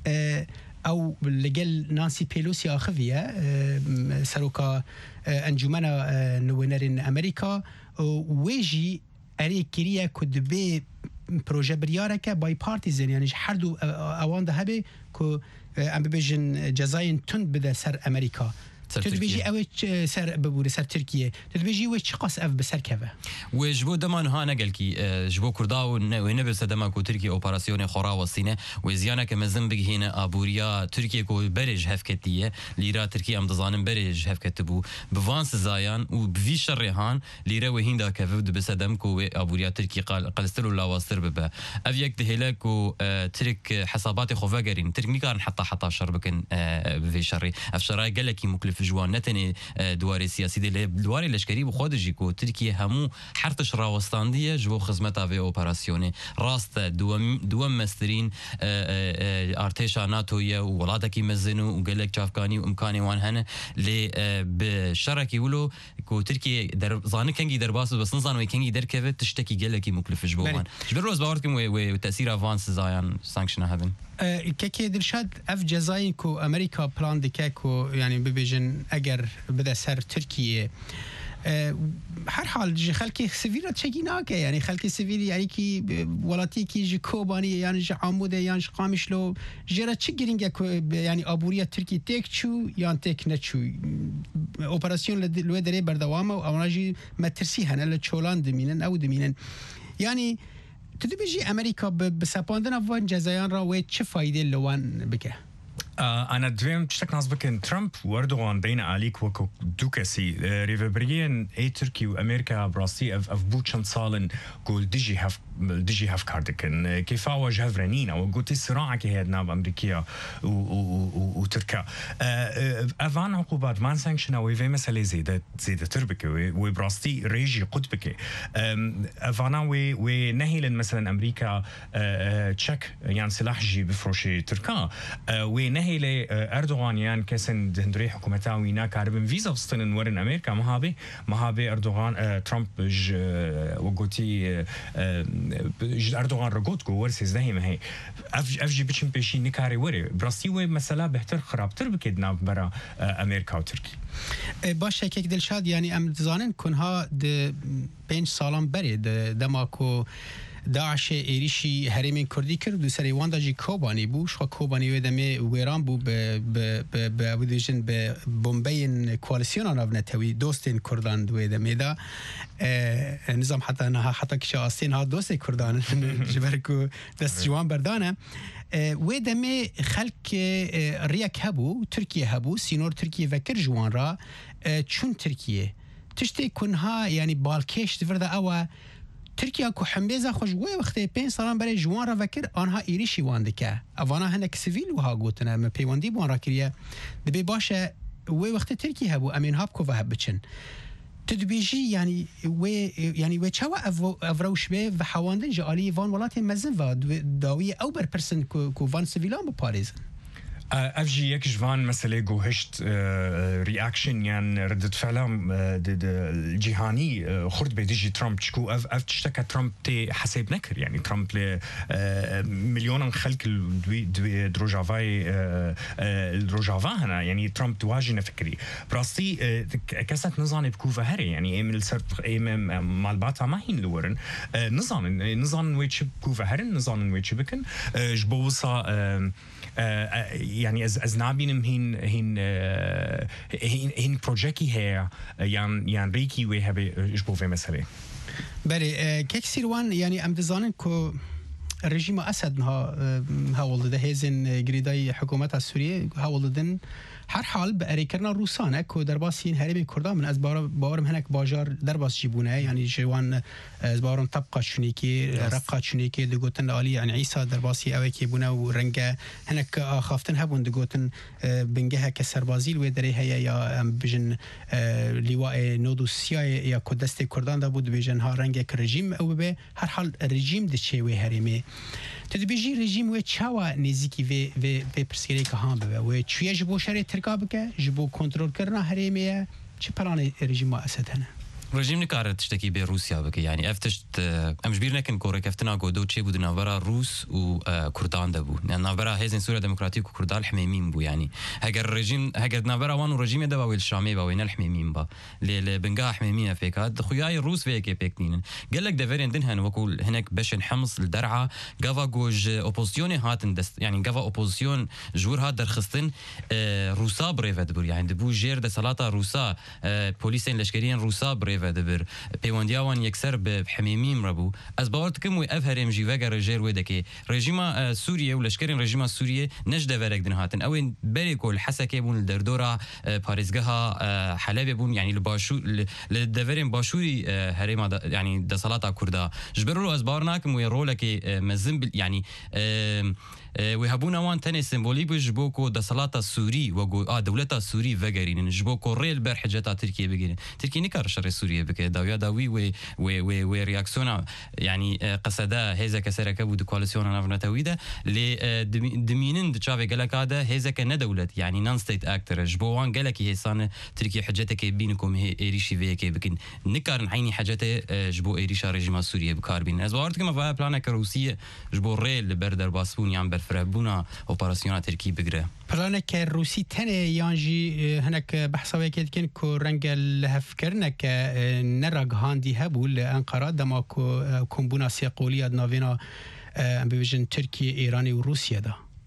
او لجل نانسي بيلوسي اخفيا سروكا انجمنا نوينرين امريكا ويجي اري كريا كود بي بروجه بريارك باي بارتيزن يعني حردو اوان هبه كو ام بيجن جزاين تند بدا سر امريكا تدبيجي اوي سر ببور سر تركيا تدبيجي وي قص اف بسر كفه وجبو دمان ها نقلكي جبو كرداو ونبس دما كو تركيا اوبراسيون خورا وسينه وزيانه كمزن بك هنا ابوريا تركيا كو برج هفكتيه ليرا تركيا ام دزانن برج هفكتبو بفانس زايان وبفي شريهان ليرا وهيندا كفو دبس دم كو ابوريا تركيا قال قلستلو لا واستر ببا افيك دهلاكو ترك حسابات خوفاغرين ترك نيكار حتى حتى شربكن بفي شري افشراي قالكي مكلف جوان نتني دواري سياسي دي دواري لشكري بخود جيكو تركيا همو حرتش راوستانديه جو خدمتا في اوبراسيوني راست دوم دوم مسترين ارتيشا ناتويا وولادكي مزنو وقالك شافكاني وامكاني وان هنا لي بشركي ولو كو تركيا در زانك كانجي درباس بس نزان وي كانجي در كيف تشتكي قالكي مكلف جوان جبروز باوركم وتاثير افانس زايان سانكشن هافن كيكي درشاد اف جزاين كو امريكا بلان ديكاكو يعني ببيجن اگر بدا سر تركيا هر حال جي خلكي سيفيلا تشيكيناك يعني خلكي سيفيلي يعني كي ولاتي كي جي كوباني يعني جي عموده يعني جي قامشلو جرا تشيغرينغا يعني ابوريا تركي تيك تشو يعني تيك نتشو اوبراسيون لو دري بردوامه او ناجي ما ترسي هنا لتشولان دمينن او دمينن يعني تدبيجي امريكا بسابوندنا فان جزايان را وي تش فايده لوان بك أنا دوام تشتك ناس بكن ترامب وأردوغان بين عليك وكو دوكسي ريفبريين أي تركي وأمريكا براسي أف أف بوتشان صالن قول ديجي هف ديجي هف كاردكن كيف أواجه فرنين أو قلت الصراع كي هاد ناب أمريكية وتركيا أفان عقوبات ما سانكشن أو في مسألة زيادة زيادة تربك وبراستي ريجي قطبك أفانا ونهي مثلا أمريكا تشك يعني سلاح جي بفروشي تركيا ونهي ل أردوغان يعني كسن دندري حكومتها وينا كاربن فيزا فستن ورن أمريكا ما هابي ما هابي أردوغان ترامب ج وقتي ج أردوغان رجوت جو ورسيز ده ما هي أف أف جي بتشم بيشي نكاري وري براسي ومسألة بهتر خراب تربكدنا برا أمريكا وتركيا باشه که دلشاد یعنی ام زانن کنها د پنج سالان بری د دماکو داعش ایریشی هرمین کردی کرد دو سری واندا جی کوبانی بو شو کوبانی و دمه ویران بو به به به به ابودیجن به بومبین کوالسیون نافنتوی دوستین کردان دو دمه دا نظام حتی نه حتی که آستین ها دوست کردان جبرکو دست جوان بردانه و دمه خلق ریاک هبو ترکیه هبو سینور ترکیه وکر جوان را چون ترکیه تشتی کنها یعنی بالکش دورده او ترکیه کو حمبیزا خوش و وقتی پنج سالان برای جوان را وکر آنها ایریشی وانده که اوانا هنک سیویل وها گوتنه م پیوندی بوان را کریه دبی باشه و وقتی ترکیه هبو امین هاب کو وهب بچن تدبيجي يعني و يعني وتشوا افروش به و حواندن جالي فان ولات مزن و داوي او بر برسن كو فان سيفيلان بباريس اف جي يك جوان مسألة جوهشت رياكشن يعني ردة فعلهم الجهاني خرد بيديجي ترامب شكو اف اف تشتكى ترامب تي حساب نكر يعني ترامب ل مليون خلق دروجافاي الروجافا هنا يعني ترامب تواجه فكري براستي كاسات نظام بكوفا هري يعني ايم السرط ايم مالباتا ما هين لورن نظام نظام ويتش بكوفا هري نظام ويتش بكن جبوصا يعني از از نابینم هین هین هین هین پروژکی هیا یان یان ریکی و هبه جبوه مسئله. بله کیکسیروان یعنی امدزانن کو رژیم اسد ها هاولده هزین گریدای حکومت سوریه هاولدن هر حال به اریکرنا روسانه که در باسین هرمی کردان من از باورم هنک باجار در باس جیبونه یعنی جوان از باورم طبقه شونی که رقه شونی که دگوتن عالی یعنی عیسی در باسی اوی که بونه و رنگ هنک خافتن هبون دگوتن بنگه که سربازی و دری هیا یا بجن لیواء نودوسیا یا کدست کردان دا بود بجن ها رنگ که رژیم او به هر حال رژیم دچه و هرمی تدبیجی رژیم و چاوا نزیکی و و و پرسکری که هم به و چیه جبو شری ترکا بکه جبو کنترل کردن هرمیه چه پلان رژیم اسد هنه رژیم نکارت تشتكي به روسيا بك يعني افتشت امش بير نكن كورة كفتنا قودو تشي بود نافرا روس و كردان دبو يعني نافرا هزين سوريا ديمقراطيك و كردان الحميمين بو يعني هاجر رژیم هاجر نافرا وان رژیم دبا ويل الشامي با وين الحميمين با ل بنجا حميمين فيك خوياي روس فيك بيكنين قال لك دفرين دنهن وكل هناك باش نحمص الدرعه جافا جوج اوبوزيوني هاتن يعني جافا اوبوزيون جور هات درخستن روسا بريفد بو يعني دبو جير د صلاتا روسا بوليسين لشكريين روسا بريفد دبر پیوندیاوان یکسر به حمیمیم ربو از باور تکم و اف هرم جی وگر جر و دکی رژیم سوریه و لشکرین رژیم سوریه نجده ورق دن هاتن او بری کل حسکه بون دردورا پاریزگاه حلب بون يعني الباشو للدفرين باشوري هرم يعني د صلاة كردا جبروا از باور ناكم و رولك مزن يعني وهبونا وان تاني سيمبولي بجبوكو د صلاة سوري وجو اه دولة سوري وجرين جبوكو ريل بر حجتا تركيا بجين تركيا نكار شر سوريا بك داويا داوي و و و و رياكسيونا يعني قصدا هذا كسر كبو د كواليسيون نافنا تويدا ل دمينن د تشافي جلكادا هذا كن دولة يعني نون ستيت اكتر جبوان جلكي هيسان تركيا حجتك بينكم هي ايريشي فيك بكن نكار عيني حاجته جبو ايريشا ريجيم سوريا بكاربين از باورت كما فا بلانا كروسيه جبو ريل بردر باسبون يام فربونا اوبراسيون تركي بگره پلانك روسي تنه يانجي هناك بحثاوي كن كو رنگ الهفكرنك نرغ هاندي هبول انقره دماكو كومبونا سيقوليه نافينا ام بيجن تركيا ايراني وروسيا دا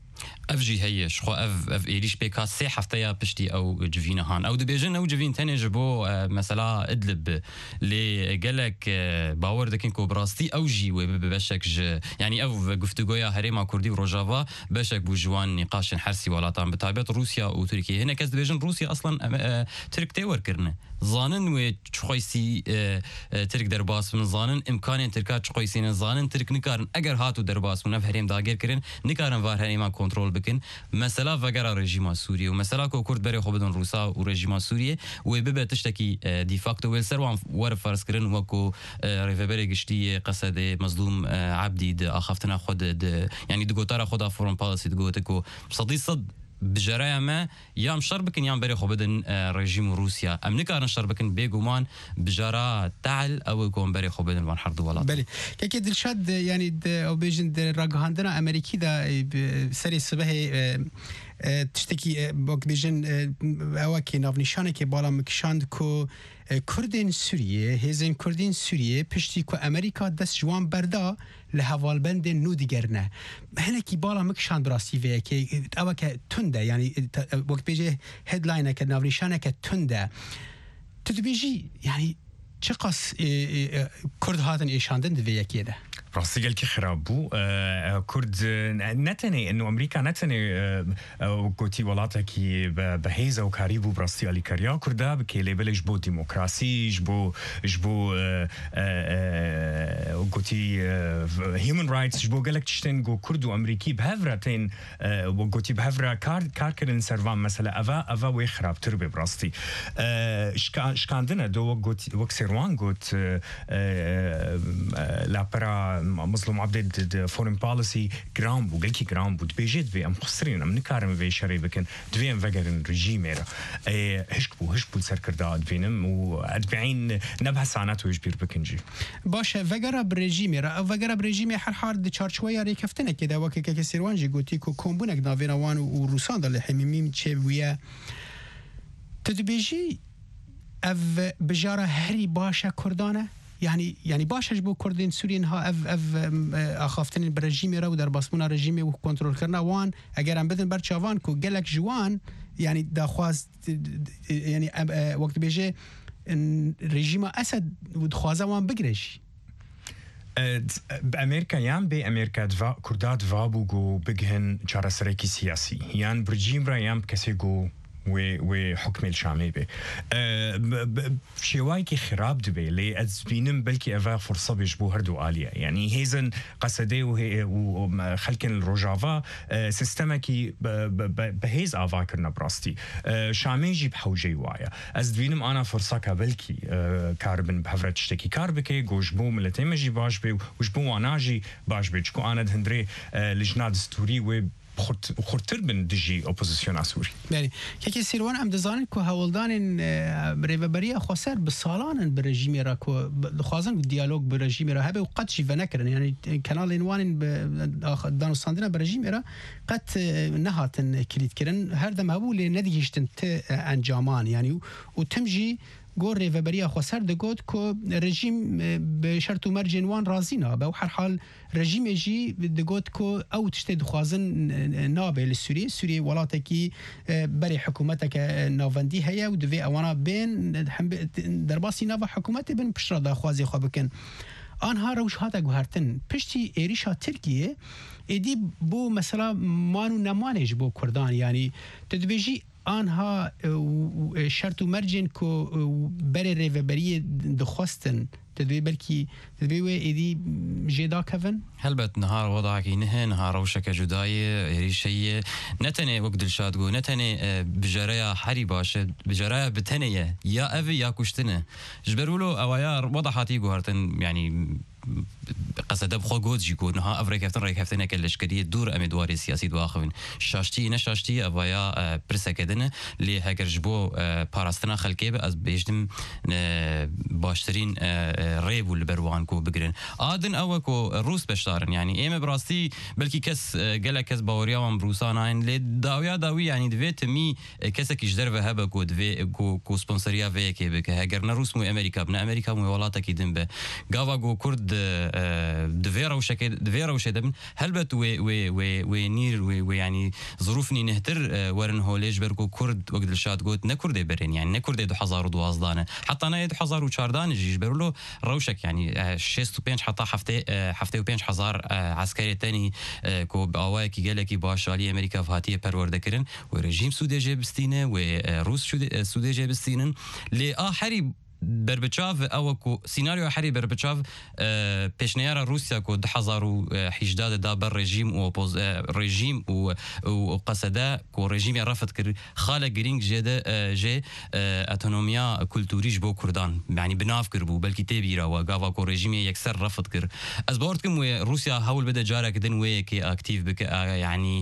افجي هي شخو اف اف ايريش بيكا سي حفتيا بشتي او جفينا هان او دبيجن او جفين تاني جبو مثلا ادلب لي قالك باور دكين كو براستي او جي وبشك يعني او گفتگويا هريما كردي وروجافا بشك بوجوان نقاش حرسي ولا طعم بتابعت روسيا وتركيا هنا كاس دبيجن روسيا اصلا ترك تيور كرنا ظانن و چخويسي ترك درباس من ظانن امكان تركات چخويسين ظانن ترك نكارن اگر هاتو درباس من هريم داگير كرن نكارن وار هريما كنترول بكن مثلا وغير رژیم سوریه و مثلا کو کرد بری خو بدون روسا و رژیم سوریه و ببه تشتکی دی فاکتو ول سروان ور فرض کرن و کو ریفبری گشتی قصد مظلوم عبدی د اخفتنا خود يعني دغوتارا خدا فورن باليسي دغوتكو صدي صد بجرايه ما يام شربكن يام بري خو بدن رژیم روسيا ام نكارن شربكن بيغومان بجرا تعل او كون بري خو بدن وان حرد ولا بلي كي دلشاد يعني او بيجن راغاندنا امريكي دا سري صبح تشتكي بوك بيجن اواكي ناف نشانه كي بالا مكشاند كو كردين سوريا هزين كردين سوريا بشتي كو امريكا دس جوان بردا لهوالبند نو ديگرنا هنا كي بالا مكشان براسي في كي اواكي تنده يعني وقت بيجي هيدلاين كا ناف نشانه كا تنده تدبيجي يعني چقاس كرد هاتن ايشاندن دفيا كده راسي قال كي خراب بو كرد نتني انه امريكا نتني قوتي ولاتا كي بهيزا وكاريبو براسي علي كاريا كردا بكي ليبل جبو ديمقراسي جبو جبو قوتي هيومن رايتس جبو قالك تشتن جو كرد وامريكي بهفرتين وقوتي بهفرا كار كاركرن سيرفان مثلا افا افا ويخراب تربي براسي شكاندنا دو قوتي وكسيروان قوت لابرا مظلوم عبد فورن باليسي جرام وقال كي جرام بود بيجيت في ام خسرين ام نكارم في شري بكن دوين فغرن ريجيميرا هشكبو هشكبو سركردا دفينم وادبعين نبها سانات ويجبير بكنجي باشه فغرا بريجيميرا او فغرا بريجيمي حر حار د چارچويا ريكفتنه كده وكي كي سيروانجي گوتي كو كومبونك ناوينوان و روسان دل حميميم تشويا تدبيجي اف بجاره هري باشه كردانه يعني يعني باشش بو كردين سوريين ها اف اف اخافتن برژیم را و در باسمونا رژیم و کنترل کردن وان اگر ام بدن بر چاوان کو گلک جوان يعني داخواز يعني وقت بيجي رژیم اسد و دخوازه وان بگرش بأمريكا يان بي أمريكا دفا كردات فابوغو بجهن چارەسەرێکی سياسي يان برژیم را يان كسيغو و و حكم الشامي به شواي كي خراب دبي لي ازبينم بلكي افا فرصه بيجبو هردو عاليه يعني هيزن قصدي و خلكن الروجافا سيستما كي بهيز افا كرنا براستي شامي جيب حوجي وايا ازبينم انا فرصه كبلكي كاربن بهفرت تشتكي كاربكي جوجبو ملتي مجي باش بي وجبو اناجي باش بيجكو انا دهندري لجنه دستوري و خورتر بن دجي اوبوزيسيون اسوري يعني كي سيروان ام دزانن كو هولدان بريفبريا خسر بسالان برژیم را كو خوازن ديالوج برژیم را هبه وقت شي فنكرن يعني كانال انوان دانستاندنا برژیم را قد نهاتن كليت كرن هر دم ابو لنديشتن انجامان يعني وتمجي گور ریوبریا خسر دگود کو رژیم به شرط و مرجن وان رازینا به هر حال رژیم جی دگود کو او تشت دخوازن نابل سوری سوری ولاتکی بری حکومتک ناوندی هيا و دوی اوانا بین درباسی ناو حکومت بن پشرا دخوازی خو بکن آنها روش هاتا گوهرتن پشتی ایریشا ترکیه ایدی بو مثلا مانو نمانج بو کردان یعنی تدویجی آنها شرط و مرجن کو بر ریوبری دخواستن تدوی بلکی تدوی و ایدی جدا کفن هلبت نهار وضعك نه نهار وشك جداية ريشية نتني وقت الشاد جو نتني بجرايا حري باشه بجرايا بتنية يا أبي يا كشتنه جبرولو أويار وضحاتي جوهرتن يعني قصد بخو جود جيكو نها أفريقيا فتن ريك فتن كلش كدي دور أمدوار سياسي دواخفن شاشتي نشاشتي أبايا برسا كدنا اللي هكر جبو باراستنا خلكي بأز بيجدم باشترين ريبو البروان كو بقرن آدن أوكو روس بشتارن يعني إيم براستي بلكي كس قال كس باوريا وان بروسانين لي داويا داوي يعني دفي تمي كسك يجدر وهبا كو دفي كو كو سبونسريا في كي بك هكر نروس مو أمريكا بنا أمريكا مو ولاتا كي دنبه قاوا جو كرد دفيرا وشكل دفيرا وشدبن هلبت و و و ونير ويعني ظروفني نهتر ورن هوليج بركو كرد وقت الشات قلت نكرد برين يعني نكرد دو حزار ودوازدانه حتى انا دو حزار وشاردان جيش برلو روشك يعني شيست وبينش حتى حفته حفته وبينش حزار عسكري تاني كو باواي كي قالك باش علي امريكا فاتيه پرورده كرن ورژیم سوده جبستینه و روس سوده جبستینن لی آخری بربچاف او کو سيناريو حري بربچاف پیشنهار روسيا کو ده هزار و هجده دا بر رژیم و رژیم و وقصده کو رژیم رفض کر خاله گرینگ جده ج اتونومیا کلتوریش بو کردان يعني بناف کربو بلکې تبیرا و گاوا کو رژیم یکسر رفض کر از باورت کوم روسيا حاول بده جاره کدن و کی اکتیو بک يعني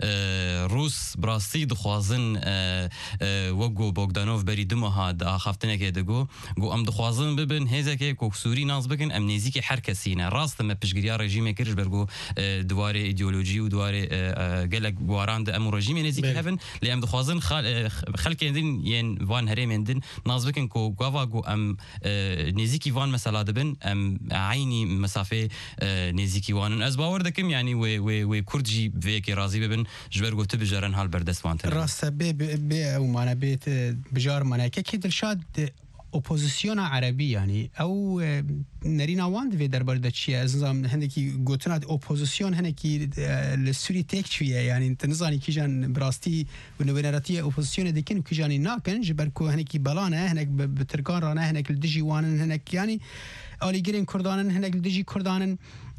روس براستی دخوازن وگو بوگدانوف بری دمه هاد اخفتنه که دگو گو ام دخوازن ببن هزا که کو سوری ناز بکن ام نزیکی هر کسینه راست ما پشگریا رژیم کرش برگو دواره ایدئولوژی و دواره گلک گواران د ام رژیم نزیکی هفن لی ام دخوازن خال خلک اندن ین وان هرم اندن ناز بکن کو گاوا گو ام نزیکی وان مثلا دبن ام عینی مسافه نزیکی وان از باور دکم يعني و و و کردجی ویکی رازی ببن جبرگو تبجرن حال بردست وان راست به به او معنا بیت بجار معنا که کی دلشاد اپوزیسیون عربی یعنی او نرینا واند و درباره دچیه از نظام هندکی گوتنات اپوزیسیون هندکی لسوری تک چیه یعنی انت نزانی کی جان براستی و نوینراتی اپوزیسیون دکن کی جانی ناکن جبر کو هندکی بلانه هندک بترکان رانه هندک الدجی وانن هندک یعنی آلی گرین کردانن هندک الدجی کردانن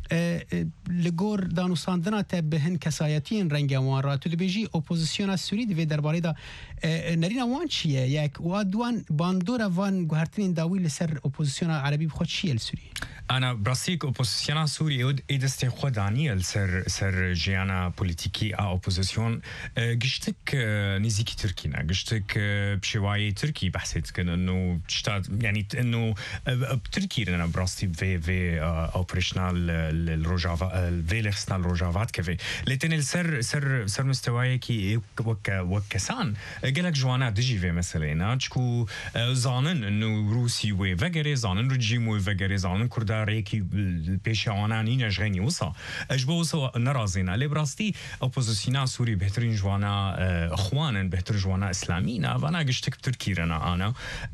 لگور دانوستاندنا تبهن کسایتین رنگ وان را تو دبیجی اپوزیسیون سوری دوی درباره دا نرینا وان چیه یک و دوان باندور وان گوهرتین داوی لسر اپوزیسیون عربی بخود چیه السوری انا براسيك اوبوزيسيون سوري ود ادست خداني سر سر جيانا بوليتيكي ا اوبوزيسيون قشتك نزيكي تركينا قشتك بشواي تركي بحثت كن انه تشتاد يعني انه بتركي انا براسي في في اوبريشنال الروجافا في لخسنا الروجافات كفي لتن سر سر سر مستواي كي وك وكسان قالك جوانا دجي في مثلا تشكو زانن انه روسي و فغري زانن رجيم و فغري زانن كرد ريكي بيشاناني نجغني وصا اجبوسو نرازينا لي براستي اوبوزيسيون سوري بهترين جوانا اخوانا بهتر جوانا اسلامينا وانا قشتك بتركيرنا انا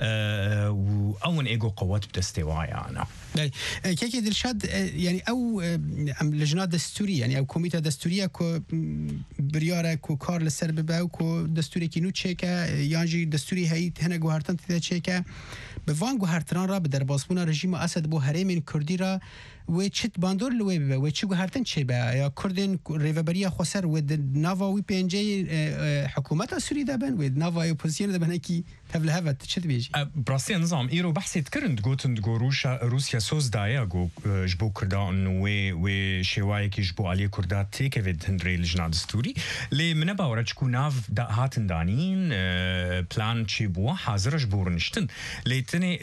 واون ايجو قوات بدستوايا انا كيكي دلشاد يعني او لجنه دستوريه يعني او كوميته دستوريه كو برياره كو كار لسر بباو كو دستوري كي نو تشيكا يانجي دستوري هي هنا جوهرتن تشيكا بوان گوهرتران را به درباسبونا رژیم اسد بو هرمین کردی را و چت باندور لوی به و چی گوهرتن چه به یا کردن ریوبریا خسر و ناوا وی پنجه حکومت سوری دبن و ناوا اپوزیسیون دبن کی تبل هفت چت بیجی براسي نظام ايرو بحثت كرند قوتند روسيا روسيا سوز دايا جو جبو كردان و و شواي كي جبو عليه كردات تيك فيد هندري لجنة دستوري لي من باورا تشكو ناف هاتن دانين بلان تشي بو حاضر جبورنشتن ليتني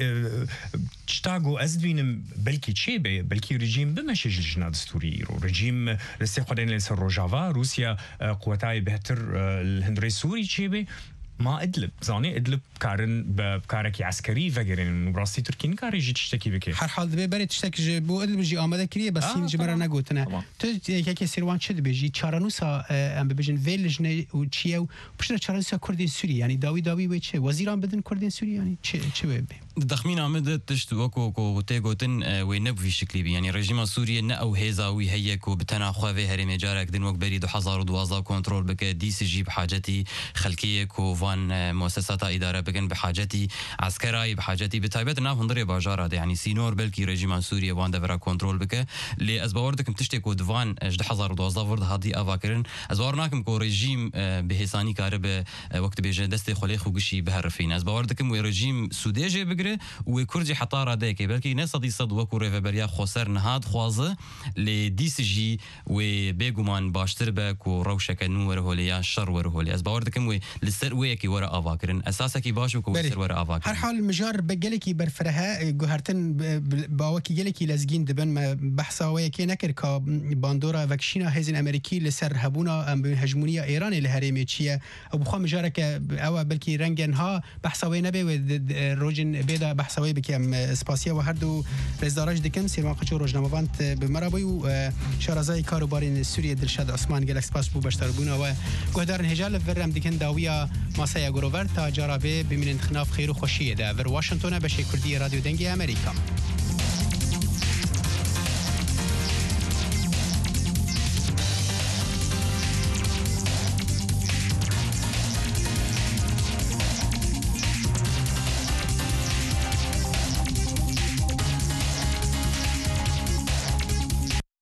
تشتاغو ازدوين بلكي تشي بلكي رجيم بمشي لجنة دستوري ايرو رجيم لسي قدين لسر روجافا روسيا قوتاي بهتر الهندري سوري تشي ما ادلب زاني ادلب كارن بكارك عسكري فغيرين براسي تركين كاري جي تشتكي بك هر حال دبي بري تشتكي بو ادلب جي اماده كريه بس آه جمره نگوتنه تو يكي سيروان چد بيجي چارانوسا ام بيجن فيلجن و تشيو بشنا چارانوسا كردين سوري يعني داوي داوي و چه وزيران بدن كردين سوري يعني چه چه بي دخمين عمد تشت وكو كو تيغوتن وينب في شكل بي يعني رژیم سوريا نا او هيزاوي هيك وبتنا خوافي هرم جارك دن وك بري دو حزار ودوازا كنترول بك دي سي جي بحاجتي خلقيه كو وان مؤسسات اداره بكن بحاجتي عسكراي بحاجتي بتايبت ناف هندري باجاره يعني سينور بلكي رژیم سوريا وان دبر كنترول بك لي ازبوردكم تشتي كو دوان اجد حزار ودوازا ورد هادي افاكرن ازورناكم كو رژیم بهساني كارب وقت بيجه دست خليخ وغشي بهرفين ازبوردكم رژیم سوديجه بگره و كردي حطاره ديكي بلكي نصدي صد وكو ريفبريا خسر نهاد خوازه ل دي سي جي و بيغومان باشتر بك و روشك نور هوليا شر ور هولي از باوردكم و لسر ويكي ورا افاكرن اساسكي باشو كو سر ورا افاكرن هر حال مجار بگلكي برفرها گوهرتن باوكي گلكي لزگين دبن ما بحثا ويكي نكر كا باندورا وكشينا هزين امريكي لسر هبونا ام هجمونيه ايران لهريمي تشيه ابو خا مجارك او بلكي رنگن ها بحثا وي نبي روجن بي دا بحثوی بکیم سپاسیا و هر دو رزدارج دکن سیرمان قچو روزنامه‌وانت بمرابوی و شارزای کاروبارین سوریه درشد عثمان گلک سپاس بو بشتربون و گهدارن هجال ورم دکن داویا ماسایا گروور تا جرابه بمینن خناف خیر و خوشیه ده ور واشنگتن بشه کردی رادیو دنگی امریکا